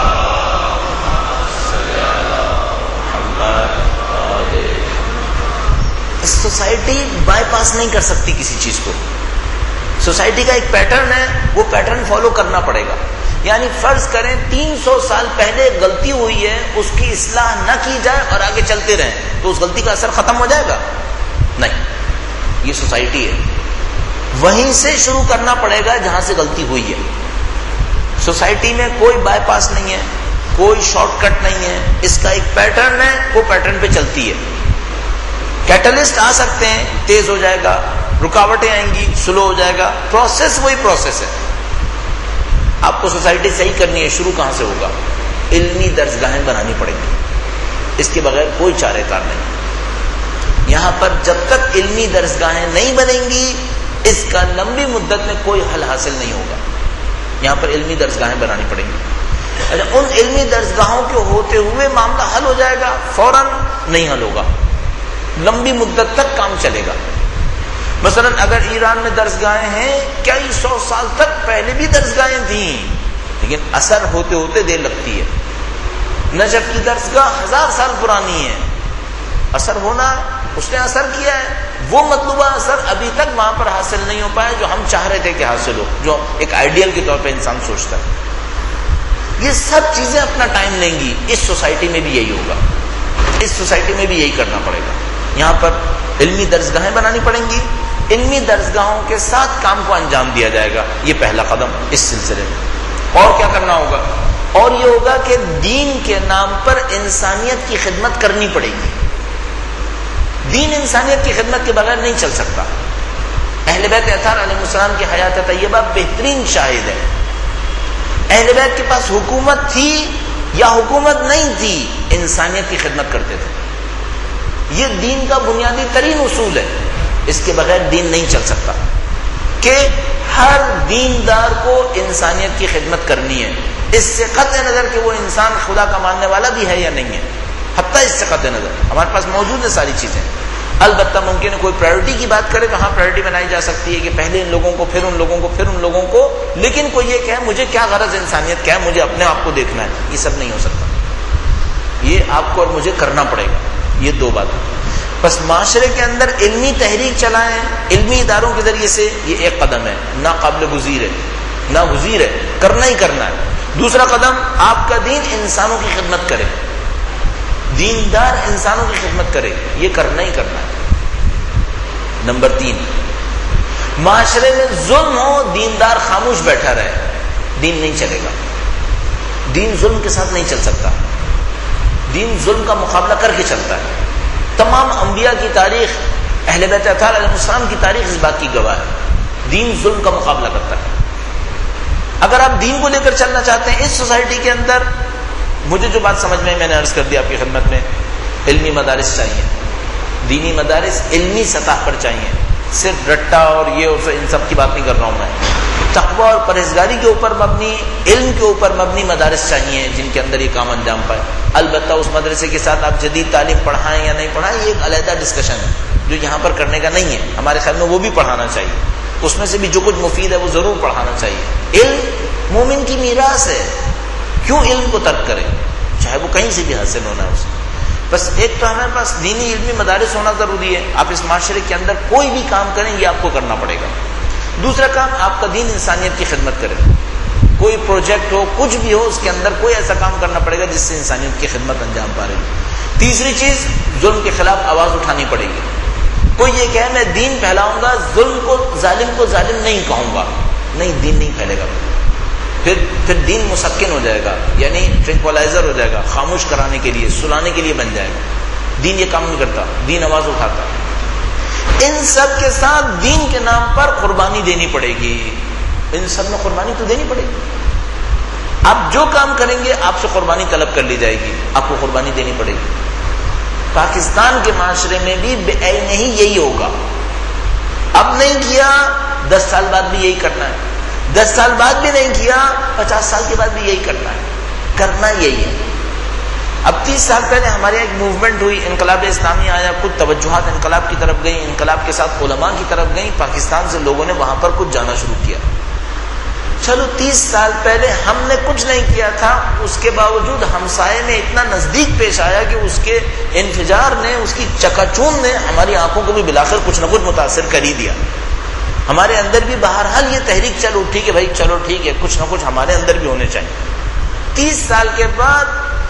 سوسائٹی بائی پاس نہیں کر سکتی کسی چیز کو. سوسائٹی کا ایک پیٹرن ہے، وہ پیٹرن فالو کرنا پڑے گا. یعنی فرض کریں 300 سال پہلے غلطی ہوئی ہے، اس کی اصلاح نہ کی جائے اور آگے چلتے رہیں تو اس غلطی کا اثر ختم ہو جائے گا؟ نہیں. یہ سوسائٹی ہے، وہیں سے شروع کرنا پڑے گا جہاں سے غلطی ہوئی ہے. سوسائٹی میں کوئی بائی پاس نہیں ہے، کوئی شارٹ کٹ نہیں ہے. اس کا ایک پیٹرن ہے، وہ پیٹرن پہ چلتی ہے. کیٹلسٹ آ سکتے ہیں، تیز ہو جائے گا. رکاوٹیں آئیں گی، سلو ہو جائے گا. پروسیس وہی پروسیس ہے. آپ کو سوسائٹی صحیح کرنی ہے، شروع کہاں سے ہوگا؟ علمی درسگاہیں بنانی پڑیں گی. اس کے بغیر کوئی چارہ کار نہیں. یہاں پر جب تک علمی درسگاہیں نہیں بنیں گی، اس کا لمبی مدت میں کوئی حل حاصل نہیں ہوگا. یہاں پر علمی درسگاہیں بنانی پڑیں گی. اچھا، ان علمی درسگاہوں کے ہوتے ہوئے معاملہ حل ہو جائے گا؟ فوراً نہیں حل ہوگا، لمبی مدت تک کام چلے گا. مثلا اگر ایران میں درسگاہیں ہیں، کئی 100 سال تک پہلے بھی درسگاہیں تھیں، لیکن اثر ہوتے ہوتے دیر لگتی ہے. نجف کی درسگاہ 1000 سال پرانی ہے، اثر ہونا اس نے اثر کیا ہے. وہ مطلوبہ اثر ابھی تک وہاں پر حاصل نہیں ہو پایا جو ہم چاہ رہے تھے کہ حاصل ہو، جو ایک آئیڈیل کے طور پہ انسان سوچتا ہے. یہ سب چیزیں اپنا ٹائم لیں گی. اس سوسائٹی میں بھی یہی ہوگا، اس سوسائٹی میں بھی یہی کرنا پڑے گا. یہاں پر علمی درسگاہیں بنانی پڑیں گی، علمی درسگاہوں کے ساتھ کام کو انجام دیا جائے گا. یہ پہلا قدم اس سلسلے میں. اور کیا کرنا ہوگا؟ اور یہ ہوگا کہ دین کے نام پر انسانیت کی خدمت کرنی پڑے گی. دین انسانیت کی خدمت کے بغیر نہیں چل سکتا. اہل بیت اطہار علیہ السلام کی حیات طیبہ بہترین شاہد ہے. اہل بیت کے پاس حکومت تھی یا حکومت نہیں تھی، انسانیت کی خدمت کرتے تھے. یہ دین کا بنیادی ترین اصول ہے، اس کے بغیر دین نہیں چل سکتا کہ ہر دیندار کو انسانیت کی خدمت کرنی ہے، اس سے قطع نظر کہ وہ انسان خدا کا ماننے والا بھی ہے یا نہیں ہے. حتیٰ اس سے قطع نظر ہمارے پاس موجود ہے ساری چیزیں. البتہ ممکن ہے کوئی پرائرٹی کی بات کرے تو ہاں پرائرٹی بنائی جا سکتی ہے کہ پہلے ان لوگوں کو، پھر ان لوگوں کو، پھر ان لوگوں کو، لیکن کوئی یہ کہے مجھے کیا غرض انسانیت کیا ہے، مجھے اپنے آپ کو دیکھنا ہے، یہ سب نہیں ہو سکتا. یہ آپ کو اور مجھے کرنا پڑے گا. یہ دو باتیں. بس معاشرے کے اندر علمی تحریک چلائیں علمی اداروں کے ذریعے سے، یہ ایک قدم ہے، نہ قابل گزیر ہے، نہ گزیر ہے، کرنا ہی کرنا ہے. دوسرا قدم، آپ کا دین انسانوں کی خدمت کرے، دیندار انسانوں کی خدمت کرے، یہ کرنا ہی کرنا ہے. نمبر 3، معاشرے میں ظلم ہو، دیندار خاموش بیٹھا رہے، دین نہیں چلے گا. دین ظلم کے ساتھ نہیں چل سکتا، دین ظلم کا مقابلہ کر کے چلتا ہے. تمام انبیاء کی تاریخ، اہل بیت اطہار علیہ السلام کی تاریخ اس بات کی گواہ ہے، دین ظلم کا مقابلہ کرتا ہے. اگر آپ دین کو لے کر چلنا چاہتے ہیں اس سوسائٹی کے اندر، مجھے جو بات سمجھ میں نے عرض کر دی آپ کی خدمت میں، علمی مدارس چاہیے، دینی مدارس علمی سطح پر چاہیے. صرف رٹا اور یہ اور ان سب کی بات نہیں کر رہا ہوں میں. تقوی اور پرہیزگاری کے اوپر مبنی، علم کے اوپر مبنی مدارس چاہیے جن کے اندر یہ کام انجام پائے. البتہ اس مدرسے کے ساتھ آپ جدید تعلیم پڑھائیں یا نہیں پڑھائیں، یہ ایک علیحدہ ڈسکشن ہے جو یہاں پر کرنے کا نہیں ہے. ہمارے خیال میں وہ بھی پڑھانا چاہیے، اس میں سے بھی جو کچھ مفید ہے وہ ضرور پڑھانا چاہیے. علم مومن کی میراث ہے، کیوں علم کو ترک کرے، چاہے وہ کہیں سے بھی حاصل ہونا ہے اسے. بس ایک تو ہمارے پاس دینی علمی مدارس ہونا ضروری ہے. آپ اس معاشرے کے اندر کوئی بھی کام کریں یہ آپ کو کرنا پڑے گا. دوسرا کام، آپ کا دین انسانیت کی خدمت کرے. کوئی پروجیکٹ ہو، کچھ بھی ہو، اس کے اندر کوئی ایسا کام کرنا پڑے گا جس سے انسانیت کی خدمت انجام پا رہے گی. تیسری چیز، ظلم کے خلاف آواز اٹھانی پڑے گی. کوئی یہ کہے میں دین پھیلاؤں گا، ظلم کو ظالم نہیں کہوں گا، نہیں، دین نہیں پھیلے گا. پھر دین مسکن ہو جائے گا، یعنی ٹرنکولائزر ہو جائے گا، خاموش کرانے کے لیے، سلانے کے لیے بن جائے گا. دین یہ کام نہیں کرتا، دین آواز اٹھاتا. ان سب کے ساتھ دین کے نام پر قربانی دینی پڑے گی. ان سب میں قربانی تو دینی پڑے گی. آپ جو کام کریں گے آپ سے قربانی طلب کر لی جائے گی، آپ کو قربانی دینی پڑے گی. پاکستان کے معاشرے میں بھی بے عین ہی یہی ہوگا. اب نہیں کیا 10 سال بعد بھی یہی کرنا ہے، 10 سال بعد بھی نہیں کیا 50 سال کے بعد بھی یہی کرنا ہے. کرنا یہی ہے. اب 30 سال پہلے ہمارے ایک موومنٹ ہوئی، انقلاب اسلامی آیا، کچھ توجہات انقلاب کی طرف گئی، انقلاب کے ساتھ علماء کی طرف گئی، پاکستان سے لوگوں نے وہاں پر کچھ جانا شروع کیا. چلو 30 سال پہلے ہم نے کچھ نہیں کیا تھا، اس کے باوجود ہمسائے میں اتنا نزدیک پیش آیا کہ اس کے انفجار نے، اس کی چکاچون نے ہماری آنکھوں کو بھی بلاخر کچھ نہ کچھ متاثر کر ہی دیا. ہمارے اندر بھی بہرحال یہ تحریک چل اٹھی کہ بھائی چلو ٹھیک ہے، کچھ نہ کچھ ہمارے اندر بھی ہونے چاہیے. 30 سال کے بعد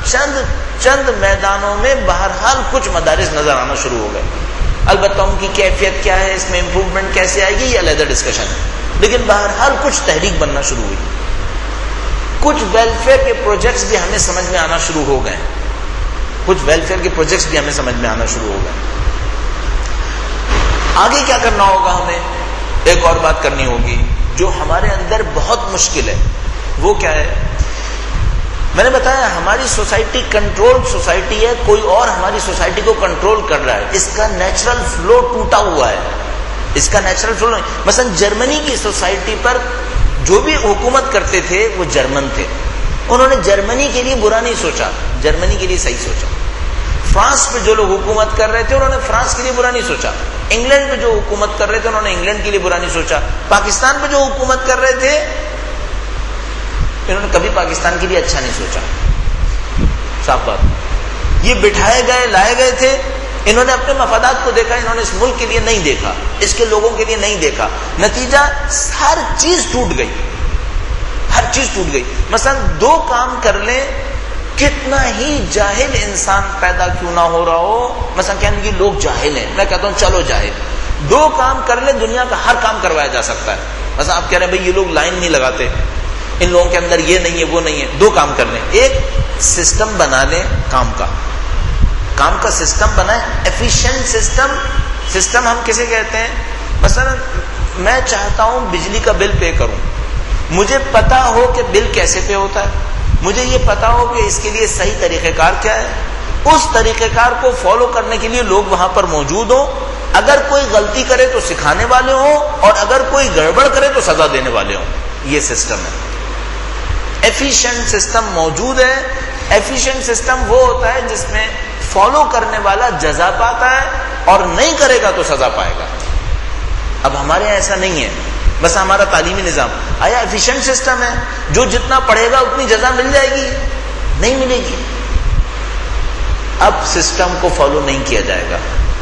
چند میدانوں میں بہرحال کچھ مدارس نظر آنا شروع ہو گئے. البتہ ان کی کیفیت کیا ہے، اس میں امپروومنٹ کیسے آئے گی، یہ علیحدہ ڈسکشن ہے. لیکن بہرحال کچھ تحریک بننا شروع ہوئی. کچھ ویلفیئر کے پروجیکٹس بھی ہمیں سمجھ میں آنا شروع ہو گئے. کچھ ویلفیئر کے پروجیکٹس بھی ہمیں سمجھ میں آنا شروع ہو گئے. آگے کیا کرنا ہوگا؟ ہمیں ایک اور بات کرنی ہوگی جو ہمارے اندر بہت مشکل ہے. وہ کیا ہے؟ میں نے بتایا ہماری سوسائٹی کنٹرول سوسائٹی ہے، کوئی اور ہماری سوسائٹی کو کنٹرول کر رہا ہے. اس کا نیچرل فلو ٹوٹا ہوا ہے. اس کا نیچرل فلو، مثلا جرمنی کی سوسائٹی پر جو بھی حکومت کرتے تھے وہ جرمن تھے. انہوں نے جرمنی کے لیے برا نہیں سوچا، جرمنی کے لیے صحیح سوچا. فرانس پہ جو لوگ حکومت کر رہے تھے انہوں نے فرانس کے لیے برا نہیں سوچا. انگلینڈ پہ جو حکومت کر رہے تھے انہوں نے انگلینڈ کے لیے برا نہیں سوچا. پاکستان پہ جو حکومت کر رہے تھے انہوں نے کبھی پاکستان کے لیے اچھا نہیں سوچا. صاف بات. یہ بٹھائے گئے، لائے گئے تھے، انہوں نے اپنے مفادات کو دیکھا، انہوں نے اس ملک کے لیے نہیں دیکھا، اس کے لوگوں کے لیے نہیں دیکھا. نتیجہ ہر چیز ٹوٹ گئی، ہر چیز ٹوٹ گئی. مثلا 2 کام کر لیں، کتنا ہی جاہل انسان پیدا کیوں نہ ہو رہا ہو، مثلا کہنے کی لوگ جاہل ہیں، میں کہتا ہوں چلو جاہل، 2 کام کر لیں دنیا کا ہر کام کروایا جا سکتا ہے. مثلا آپ کہہ رہے ہیں بھائی یہ لوگ لائن نہیں لگاتے، ان لوگوں کے اندر یہ نہیں ہے وہ نہیں ہے. 2 کام کر لیں. ایک سسٹم بنا لیں، کام کا سسٹم بنائیں، ایفیشینٹ سسٹم. سسٹم ہم کسے کہتے ہیں؟ مثلا میں چاہتا ہوں بجلی کا بل پے کروں، مجھے پتا ہو کہ بل کیسے پے ہوتا ہے، مجھے یہ پتا ہو کہ اس کے لیے صحیح طریقہ کار کیا ہے، اس طریقہ کار کو فالو کرنے کے لیے لوگ وہاں پر موجود ہوں، اگر کوئی غلطی کرے تو سکھانے والے ہوں اور اگر کوئی گڑبڑ کرے تو سزا دینے والے ہوں. یہ سسٹم ہے. ایفیشینٹ سسٹم موجود ہے. ایفیشینٹ سسٹم وہ ہوتا ہے جس میں فالو کرنے والا جزا پاتا ہے اور نہیں کرے گا تو سزا پائے گا. اب ہمارے یہاں ایسا نہیں ہے. بس ہمارا تعلیمی نظام آیا ایفیشینٹ سسٹم ہے، جو جتنا پڑھے گا اتنی جزا مل جائے گی؟ نہیں ملے گی. اب سسٹم کو فالو نہیں کیا جائے گا.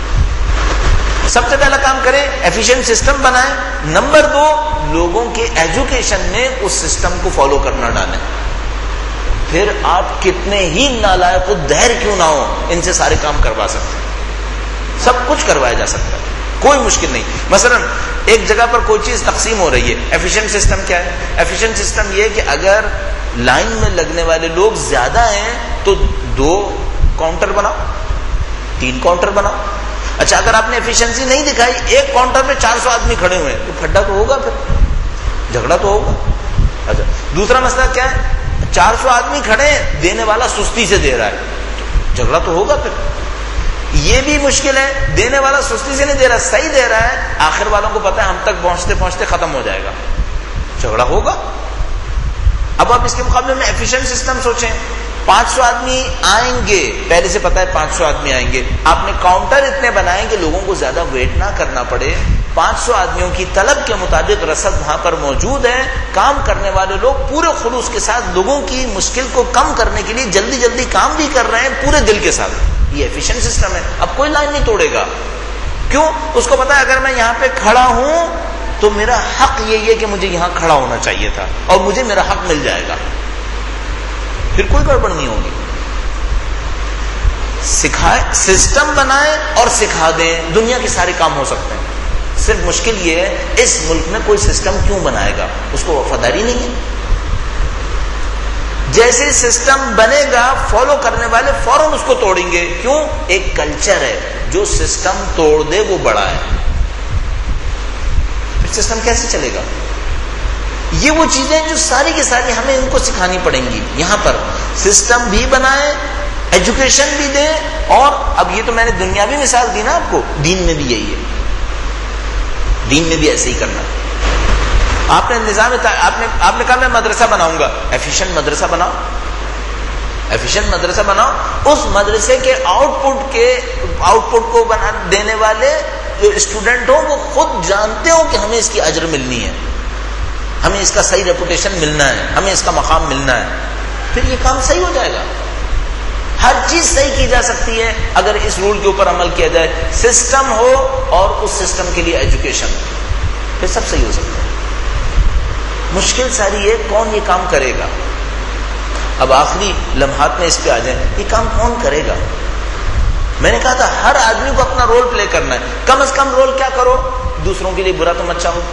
سب سے پہلا کام کریں ایفیشینٹ سسٹم بنائیں. نمبر 2 لوگوں کے ایجوکیشن میں اس سسٹم کو فالو کرنا ڈالیں. پھر آپ کتنے ہی نالائق دہر کیوں نہ ہو ان سے سارے کام کروا سکتے ہیں. سب کچھ کروایا جا سکتا ہے، کوئی مشکل نہیں. مثلا ایک جگہ پر کوئی چیز تقسیم ہو رہی ہے، ایفیشینٹ سسٹم کیا ہے؟ ایفیشینٹ سسٹم یہ کہ اگر لائن میں لگنے والے لوگ زیادہ ہیں تو 2 کاؤنٹر بناؤ، 3 کاؤنٹر بناؤ. اچھا اگر آپ نے ایفیشنسی نہیں دکھائی، ایک کاؤنٹر پہ 400 آدمی کھڑے ہوئے ہیں تو پھڈا تو ہوگا، پھر جھگڑا تو ہوگا. اچھا دوسرا مسئلہ کیا ہے؟ 400 آدمی کھڑے ہیں، دینے والا سستی سے دے رہا ہے، جھگڑا تو ہوگا. پھر یہ بھی مشکل ہے، دینے والا سستی سے نہیں دے رہا، صحیح دے رہا ہے، آخر والوں کو پتا ہے ہم تک پہنچتے پہنچتے ختم ہو جائے گا، جھگڑا ہوگا. اب آپ اس کے مقابلے میں ایفیشینٹ سسٹم سوچیں. 500 آدمی آئیں گے، پہلے سے پتا ہے 500 آدمی آئیں گے، آپ نے کاؤنٹر اتنے بنائے کہ لوگوں کو زیادہ ویٹ نہ کرنا پڑے. 500 آدمیوں کی طلب کے مطابق رسد وہاں پر موجود ہے. کام کرنے والے لوگ پورے خلوص کے ساتھ لوگوں کی مشکل کو کم کرنے کے لیے جلدی جلدی کام بھی کر رہے ہیں پورے دل کے ساتھ. یہ ایفیشینٹ سسٹم ہے. اب کوئی لائن نہیں توڑے گا. کیوں؟ اس کو پتا ہے اگر میں یہاں پہ کھڑا ہوں تو میرا حق یہی ہے کہ مجھے یہاں کھڑا ہونا چاہیے تھا اور مجھے میرا حق مل جائے گا. پھر کوئی گڑبڑ نہیں ہوگی. سکھائے، سسٹم بنائیں اور سکھا دیں، دنیا کے سارے کام ہو سکتے ہیں. صرف مشکل یہ ہے اس ملک میں کوئی سسٹم کیوں بنائے گا؟ اس کو وفاداری نہیں ہے. جیسے سسٹم بنے گا فالو کرنے والے فوراً اس کو توڑیں گے. کیوں؟ ایک کلچر ہے، جو سسٹم توڑ دے وہ بڑا ہے. پھر سسٹم کیسے چلے گا؟ یہ وہ چیزیں جو ساری کی ساری ہمیں ان کو سکھانی پڑیں گی. یہاں پر سسٹم بھی بنائیں، ایجوکیشن بھی دیں، اور اب یہ تو میں نے دنیاوی مثال دی نا آپ کو، دین میں بھی یہی ہے. دین میں بھی ایسے ہی کرنا. آپ نے نظام آپ نے کہا میں مدرسہ بناؤں گا، ایفیشینٹ مدرسہ بناؤ. ایفیشینٹ مدرسہ بناؤ. اس مدرسے کے آؤٹ پٹ کو بنا دینے والے جو اسٹوڈنٹ ہوں وہ خود جانتے ہوں کہ ہمیں اس کی اجر ملنی ہے، ہمیں اس کا صحیح ریپوٹیشن ملنا ہے، ہمیں اس کا مقام ملنا ہے. پھر یہ کام صحیح ہو جائے گا. ہر چیز صحیح کی جا سکتی ہے اگر اس رول کے اوپر عمل کیا جائے. سسٹم ہو اور اس سسٹم کے لیے ایجوکیشن، پھر سب صحیح ہو سکتا ہے. مشکل ساری ہے کون یہ کام کرے گا. اب آخری لمحات میں اس پہ آ جائیں، یہ کام کون کرے گا؟ میں نے کہا تھا ہر آدمی کو اپنا رول پلے کرنا ہے. کم از کم رول کیا کرو؟ دوسروں کے لیے برا تو مت چاہو.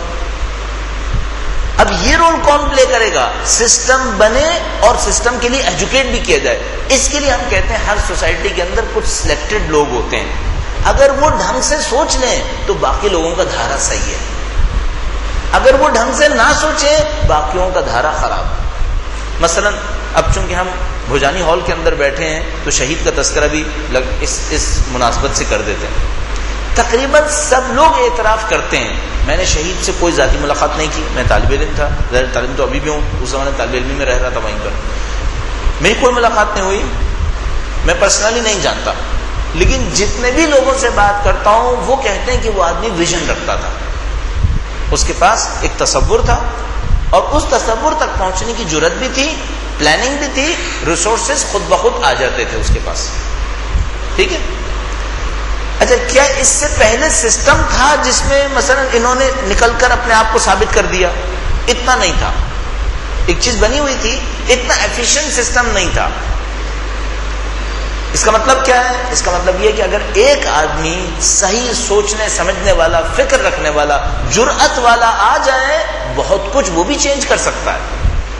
اب یہ رول کون پلے کرے گا؟ سسٹم بنے اور سسٹم کے لیے ایجوکیٹ بھی کیا جائے. اس کے لیے ہم کہتے ہیں ہر سوسائٹی کے اندر کچھ سلیکٹڈ لوگ ہوتے ہیں، اگر وہ ڈھنگ سے سوچ لیں تو باقی لوگوں کا دھارا صحیح ہے، اگر وہ ڈھنگ سے نہ سوچیں باقیوں کا دھارا خراب. مثلا اب چونکہ ہم بھوجانی ہال کے اندر بیٹھے ہیں تو شہید کا تذکرہ بھی اس مناسبت سے کر دیتے ہیں. تقریباً سب لوگ اعتراف کرتے ہیں. میں نے شہید سے کوئی ذاتی ملاقات نہیں کی، میں طالب علم تھا، ظاہر تعلیم تو ابھی بھی ہوں، اس زمانے طالب علم میں رہ رہا تھا وہیں پر. میری کوئی ملاقات نہیں ہوئی، میں پرسنلی نہیں جانتا، لیکن جتنے بھی لوگوں سے بات کرتا ہوں وہ کہتے ہیں کہ وہ آدمی ویژن رکھتا تھا، اس کے پاس ایک تصور تھا اور اس تصور تک پہنچنے کی جرات بھی تھی، پلاننگ بھی تھی، ریسورسز خود بخود آ جاتے تھے اس کے پاس. ٹھیک ہے. اچھا کیا اس سے پہلے سسٹم تھا جس میں مثلا انہوں نے نکل کر اپنے آپ کو ثابت کر دیا؟ اتنا نہیں تھا. ایک چیز بنی ہوئی تھی، اتنا ایفیشینٹ سسٹم نہیں تھا. اس کا مطلب کیا ہے؟ اس کا مطلب یہ کہ اگر ایک آدمی صحیح سوچنے سمجھنے والا، فکر رکھنے والا، جرأت والا آ جائے، بہت کچھ وہ بھی چینج کر سکتا ہے،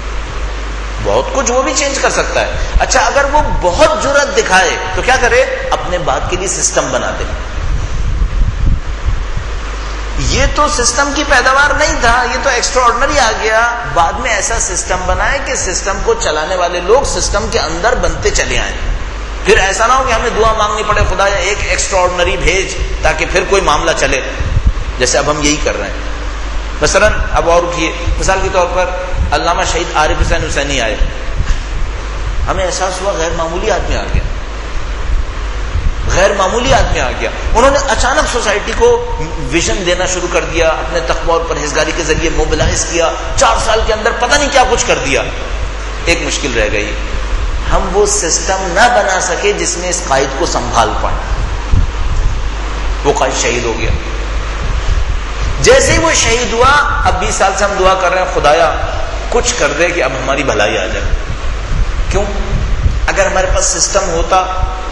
بہت کچھ وہ بھی چینج کر سکتا ہے. اچھا اگر وہ بہت جرأت دکھائے تو کیا کرے؟ اپنے بات کے لیے سسٹم بنا دے. یہ تو سسٹم کی پیداوار نہیں تھا، یہ تو ایکسٹرا آرڈنری آ گیا. بعد میں ایسا سسٹم بنا ہے کہ سسٹم کو چلانے والے لوگ سسٹم کے اندر بنتے چلے آئے. پھر ایسا نہ ہو کہ ہمیں دعا مانگنی پڑے خدا یا ایک ایکسٹرا آرڈنری بھیج تاکہ پھر کوئی معاملہ چلے، جیسے اب ہم یہی کر رہے ہیں. مثلا اب اور اٹھیے، مثال کے طور پر علامہ شہید عارف حسین حسینی آئے، ہمیں احساس ہوا غیر معمولی آدمی آ گیا، غیر معمولی آدمی آ گیا. انہوں نے اچانک سوسائٹی کو ویژن دینا شروع کر دیا، اپنے تقویٰ اور پرہیزگاری کے ذریعے موبلائز کیا. 4 سال کے اندر پتہ نہیں کیا کچھ کر دیا. ایک مشکل رہ گئی، ہم وہ سسٹم نہ بنا سکے جس میں اس قائد کو سنبھال پائیں. وہ قائد شہید ہو گیا. جیسے ہی وہ شہید ہوا، اب 20 سال سے ہم دعا کر رہے ہیں خدایا کچھ کر دے کہ اب ہماری بھلائی آ جائے. کیوں؟ اگر ہمارے پاس سسٹم ہوتا،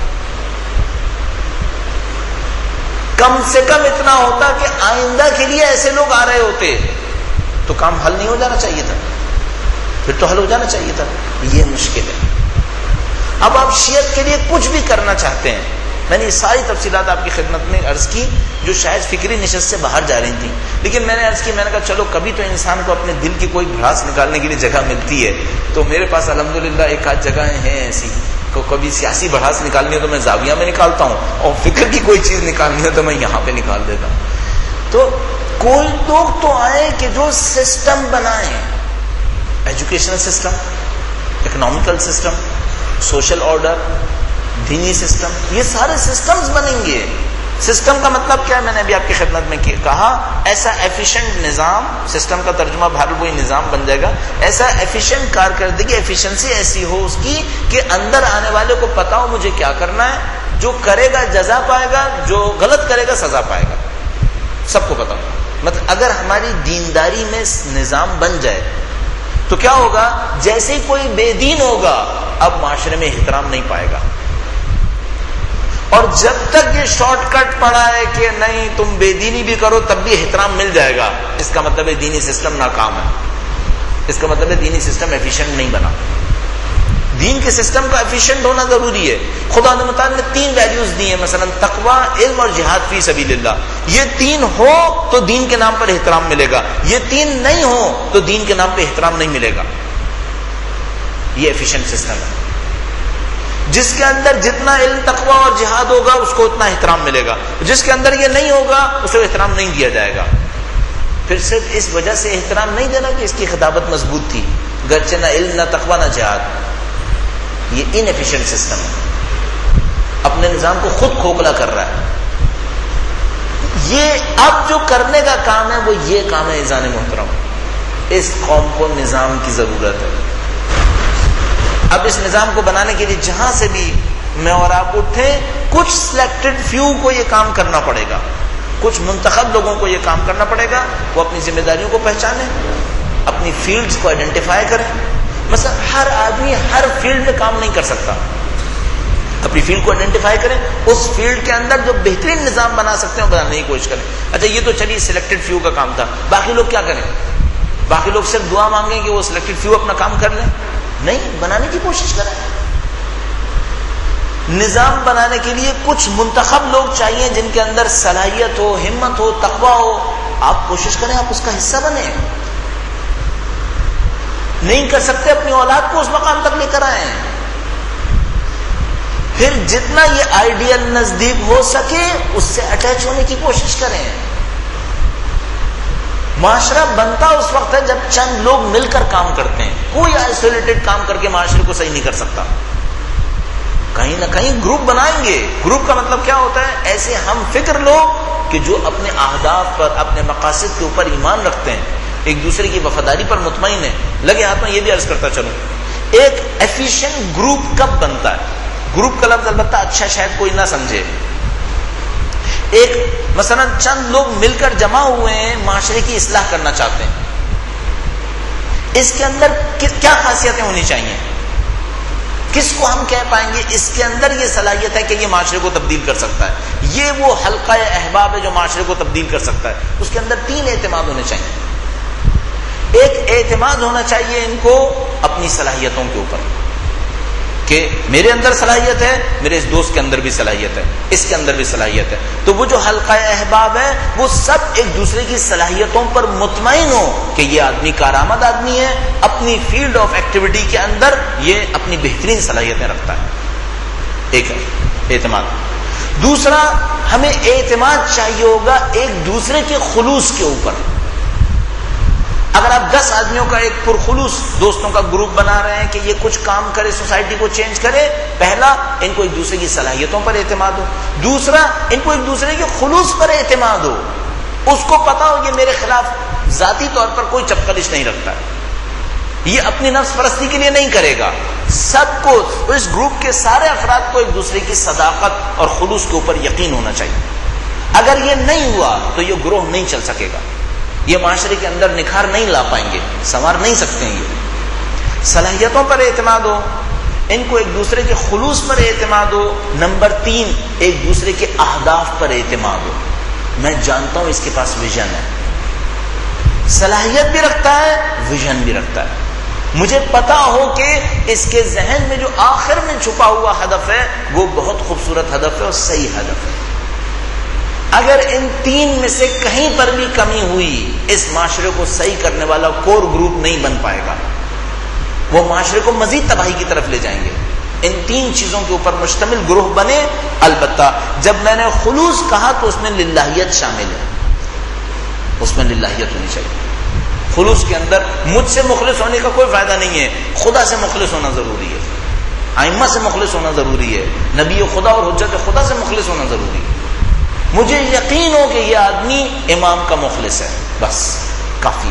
کم سے کم اتنا ہوتا کہ آئندہ کے لیے ایسے لوگ آ رہے ہوتے تو کام حل نہیں ہو جانا چاہیے تھا، پھر تو حل ہو جانا چاہیے تھا. یہ مشکل ہے. اب آپ شیعت کے لیے کچھ بھی کرنا چاہتے ہیں. میں نے یہ ساری تفصیلات آپ کی خدمت میں عرض کی جو شاید فکری نشست سے باہر جا رہی تھیں، لیکن میں نے عرض کی، میں نے کہا چلو کبھی تو انسان کو اپنے دل کی کوئی بھڑاس نکالنے کے لیے جگہ ملتی ہے. تو میرے پاس الحمدللہ ایک آدھ جگہیں ہیں ایسی کو کبھی سیاسی بھڑاس نکالنی ہو تو میں زاویہ میں نکالتا ہوں، اور فکر کی کوئی چیز نکالنی ہو تو میں یہاں پہ نکال دیتا ہوں. تو کوئی لوگ تو آئے کہ جو سسٹم بنائیں، educational system, economical system, social order, دینی سسٹم، یہ سارے سسٹمز بنیں گے. سسٹم کا مطلب کیا ہے؟ میں نے ابھی آپ کی خدمت میں کہا، ایسا ایفیشینٹ نظام، سسٹم کا ترجمہ بہرحال وہی نظام بن جائے گا، ایسا ایفیشینٹ کارکردگی، ایفیشنسی ایسی ہو اس کی کہ اندر آنے والے کو پتا ہو مجھے کیا کرنا ہے، جو کرے گا جزا پائے گا، جو غلط کرے گا سزا پائے گا، سب کو پتا ہو. مطلب اگر ہماری دینداری میں نظام بن جائے تو کیا ہوگا؟ جیسے ہی کوئی بے دین ہوگا اب معاشرے میں احترام نہیں پائے گا. اور جب تک یہ شارٹ کٹ پڑا ہے کہ نہیں تم بے دینی بھی کرو تب بھی احترام مل جائے گا، اس کا مطلب ہے دینی سسٹم ناکام ہے. اس کا مطلب ہے دینی سسٹم ایفیشینٹ نہیں بنا. دین کے سسٹم کا ایفیشینٹ ہونا ضروری ہے. خدا متعال نے 3 ویلیوز دی ہیں، مثلا تقویٰ، علم اور جہاد فی سبیل اللہ. یہ 3 ہو تو دین کے نام پر احترام ملے گا، یہ 3 نہیں ہو تو دین کے نام پہ احترام نہیں ملے گا. یہ ایفیشینٹ سسٹم ہے. جس کے اندر جتنا علم، تقویٰ اور جہاد ہوگا اس کو اتنا احترام ملے گا، جس کے اندر یہ نہیں ہوگا اسے احترام نہیں دیا جائے گا. پھر صرف اس وجہ سے احترام نہیں دینا کہ اس کی خطابت مضبوط تھی، گرچہ نہ علم نہ تقویٰ نہ جہاد. یہ ان ایفیشینٹ سسٹم ہے، اپنے نظام کو خود کھوکھلا کر رہا ہے. یہ اب جو کرنے کا کام ہے وہ یہ کام ہے. اذان محترم، اس قوم کو نظام کی ضرورت ہے. اب اس نظام کو بنانے کے لیے جہاں سے بھی میں اور آپ اٹھیں، کچھ سلیکٹڈ فیو کو یہ کام کرنا پڑے گا، کچھ منتخب لوگوں کو یہ کام کرنا پڑے گا. وہ اپنی ذمہ داریوں کو پہچانیں، اپنی فیلڈز کو آئیڈینٹیفائی کریں. مثلا ہر آدمی ہر فیلڈ میں کام نہیں کر سکتا. اپنی فیلڈ کو آئیڈینٹیفائی کریں، اس فیلڈ کے اندر جو بہترین نظام بنا سکتے ہیں وہ بنانے کی کوشش کریں. اچھا یہ تو چلیے سلیکٹڈ فیو کا کام تھا، باقی لوگ کیا کریں؟ باقی لوگ صرف دعا مانگیں کہ وہ سلیکٹڈ فیو اپنا کام کر لیں؟ نہیں، بنانے کی کوشش کریں. نظام بنانے کے لیے کچھ منتخب لوگ چاہیے جن کے اندر صلاحیت ہو، ہمت ہو، تقویٰ ہو. آپ کوشش کریں، آپ اس کا حصہ بنیں. نہیں کر سکتے اپنی اولاد کو اس مقام تک لے کر آئیں. پھر جتنا یہ آئیڈیل نزدیک ہو سکے اس سے اٹیچ ہونے کی کوشش کریں. معاشرہ بنتا اس وقت ہے جب چند لوگ مل کر کام کرتے ہیں. کوئی آئسولیٹڈ کام کر کے معاشرے کو صحیح نہیں کر سکتا. کہیں نہ کہیں گروپ بنائیں گے. گروپ کا مطلب کیا ہوتا ہے؟ ایسے ہم فکر لوگ کہ جو اپنے اہداف پر، اپنے مقاصد کے اوپر ایمان رکھتے ہیں، ایک دوسرے کی وفاداری پر مطمئن ہے. لگے ہاتھ میں یہ بھی عرض کرتا چلوں، ایک ایفیشینٹ گروپ کب بنتا ہے؟ گروپ کا لفظ البتہ اچھا شاید کوئی نہ سمجھے. ایک مثلا چند لوگ مل کر جمع ہوئے ہیں، معاشرے کی اصلاح کرنا چاہتے ہیں. اس کے اندر کیا خاصیتیں ہونی چاہیے؟ کس کو ہم کہہ پائیں گے اس کے اندر یہ صلاحیت ہے کہ یہ معاشرے کو تبدیل کر سکتا ہے؟ یہ وہ حلقہ احباب ہے جو معاشرے کو تبدیل کر سکتا ہے. اس کے اندر 3 اعتماد ہونے چاہیے. ایک اعتماد ہونا چاہیے ان کو اپنی صلاحیتوں کے اوپر کہ میرے اندر صلاحیت ہے، میرے اس دوست کے اندر بھی صلاحیت ہے، اس کے اندر بھی صلاحیت ہے، تو وہ جو حلقہ احباب ہے وہ سب ایک دوسرے کی صلاحیتوں پر مطمئن ہو کہ یہ آدمی کارآمد آدمی ہے، اپنی فیلڈ آف ایکٹیویٹی کے اندر یہ اپنی بہترین صلاحیتیں رکھتا ہے. ایک ہے اعتماد. دوسرا، ہمیں اعتماد چاہیے ہوگا ایک دوسرے کے خلوص کے اوپر. اگر آپ 10 آدمیوں کا ایک پرخلوص دوستوں کا گروپ بنا رہے ہیں کہ یہ کچھ کام کرے، سوسائٹی کو چینج کرے، پہلا ان کو ایک دوسرے کی صلاحیتوں پر اعتماد ہو، دوسرا ان کو ایک دوسرے کے خلوص پر اعتماد ہو، اس کو پتا ہو یہ میرے خلاف ذاتی طور پر کوئی چپکلش نہیں رکھتا ہے، یہ اپنی نفس پرستی کے لیے نہیں کرے گا. سب کو، اس گروپ کے سارے افراد کو ایک دوسرے کی صداقت اور خلوص کے اوپر یقین ہونا چاہیے. اگر یہ نہیں ہوا تو یہ گروہ نہیں چل سکے گا، یہ معاشرے کے اندر نکھار نہیں لا پائیں گے، سنوار نہیں سکتے ہیں. یہ صلاحیتوں پر اعتماد ہو، ان کو ایک دوسرے کے خلوص پر اعتماد ہو. نمبر 3، ایک دوسرے کے اہداف پر اعتماد ہو. میں جانتا ہوں اس کے پاس ویژن ہے، صلاحیت بھی رکھتا ہے، ویژن بھی رکھتا ہے. مجھے پتا ہو کہ اس کے ذہن میں جو آخر میں چھپا ہوا ہدف ہے وہ بہت خوبصورت ہدف ہے اور صحیح ہدف ہے. اگر ان 3 میں سے کہیں پر بھی کمی ہوئی، اس معاشرے کو صحیح کرنے والا کور گروپ نہیں بن پائے گا، وہ معاشرے کو مزید تباہی کی طرف لے جائیں گے. ان 3 چیزوں کے اوپر مشتمل گروہ بنے. البتہ جب میں نے خلوص کہا تو اس میں للہیت شامل ہے، اس میں للہیت ہونی چاہیے. خلوص کے اندر مجھ سے مخلص ہونے کا کوئی فائدہ نہیں ہے، خدا سے مخلص ہونا ضروری ہے، ائمہ سے مخلص ہونا ضروری ہے، نبی خدا اور حجت خدا سے مخلص ہونا ضروری ہے. مجھے یقین ہو کہ یہ آدمی امام کا مخلص ہے، بس کافی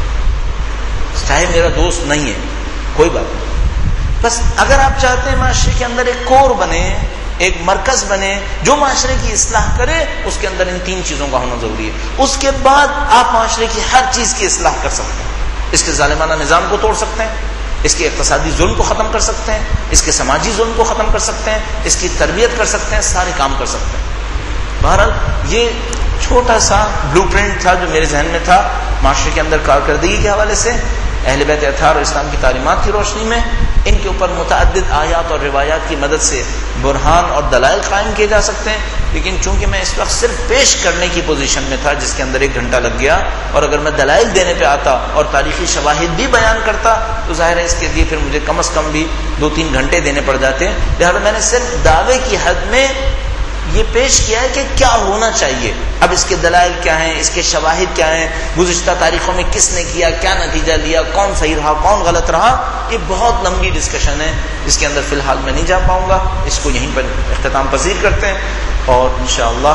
ہے، چاہے میرا دوست نہیں ہے کوئی بات نہیں. بس اگر آپ چاہتے ہیں معاشرے کے اندر ایک کور بنے، ایک مرکز بنے جو معاشرے کی اصلاح کرے، اس کے اندر ان 3 چیزوں کا ہونا ضروری ہے. اس کے بعد آپ معاشرے کی ہر چیز کی اصلاح کر سکتے ہیں. اس کے ظالمانہ نظام کو توڑ سکتے ہیں، اس کے اقتصادی ظلم کو ختم کر سکتے ہیں، اس کے سماجی ظلم کو ختم کر سکتے ہیں، اس کی تربیت کر سکتے ہیں، سارے کام کر سکتے ہیں. بہرحال یہ چھوٹا سا بلو پرنٹ تھا جو میرے ذہن میں تھا معاشرے کے اندر کارکردگی کے حوالے سے. اہل بیت اطہار اور اسلام کی تعلیمات کی روشنی میں ان کے اوپر متعدد آیات اور روایات کی مدد سے برہان اور دلائل قائم کیے جا سکتے ہیں. لیکن چونکہ میں اس وقت صرف پیش کرنے کی پوزیشن میں تھا جس کے اندر 1 گھنٹہ لگ گیا، اور اگر میں دلائل دینے پہ آتا اور تاریخی شواہد بھی بیان کرتا تو ظاہر ہے اس کے لیے پھر مجھے کم از کم بھی 2-3 گھنٹے دینے پڑ جاتے. لہٰذا میں نے صرف دعوے کی حد میں یہ پیش کیا ہے کہ کیا ہونا چاہیے. اب اس کے دلائل کیا ہیں، اس کے شواہد کیا ہیں، گزشتہ تاریخوں میں کس نے کیا، کیا نتیجہ لیا، کون صحیح رہا، کون غلط رہا، یہ بہت لمبی ڈسکشن ہے جس کے اندر فی الحال میں نہیں جا پاؤں گا. اس کو یہیں پر اختتام پذیر کرتے ہیں اور انشاءاللہ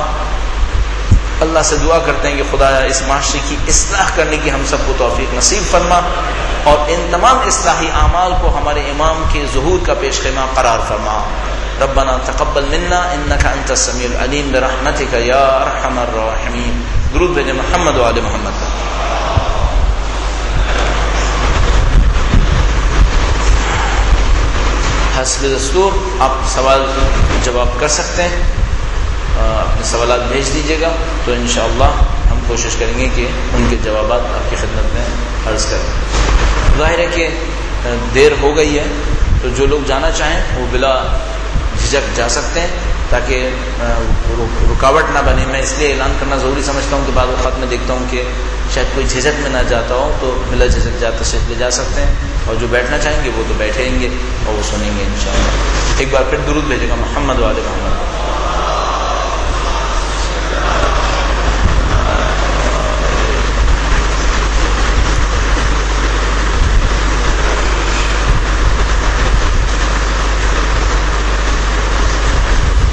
اللہ سے دعا کرتے ہیں کہ خدایا اس معاشرے کی اصلاح کرنے کی ہم سب کو توفیق نصیب فرما، اور ان تمام اصلاحی اعمال کو ہمارے امام کے ظہور کا پیش خیمہ قرار فرما. ربنا تقبل منا انك انت السميع العليم برحمتك يا ارحم الراحمين. درود بھیجیں محمد و آل محمد. حسب دستور آپ سوال جواب کر سکتے ہیں، اپنے سوالات بھیج دیجیے گا تو انشاءاللہ ہم کوشش کریں گے کہ ان کے جوابات آپ کی خدمت میں عرض کریں. ظاہر ہے کہ دیر ہو گئی ہے تو جو لوگ جانا چاہیں وہ بلا جھجک جا سکتے ہیں تاکہ رکاوٹ نہ بنے. میں اس لیے اعلان کرنا ضروری سمجھتا ہوں کہ بعض اوقات میں دیکھتا ہوں کہ شاید کوئی جھجک میں نہ جاتا ہو تو بلا جھجک جاتا تشریف لے جا سکتے ہیں، اور جو بیٹھنا چاہیں گے وہ تو بیٹھیں گے اور وہ سنیں گے انشاءاللہ. ایک بار پھر درود بھیجے گا محمد و آل محمد.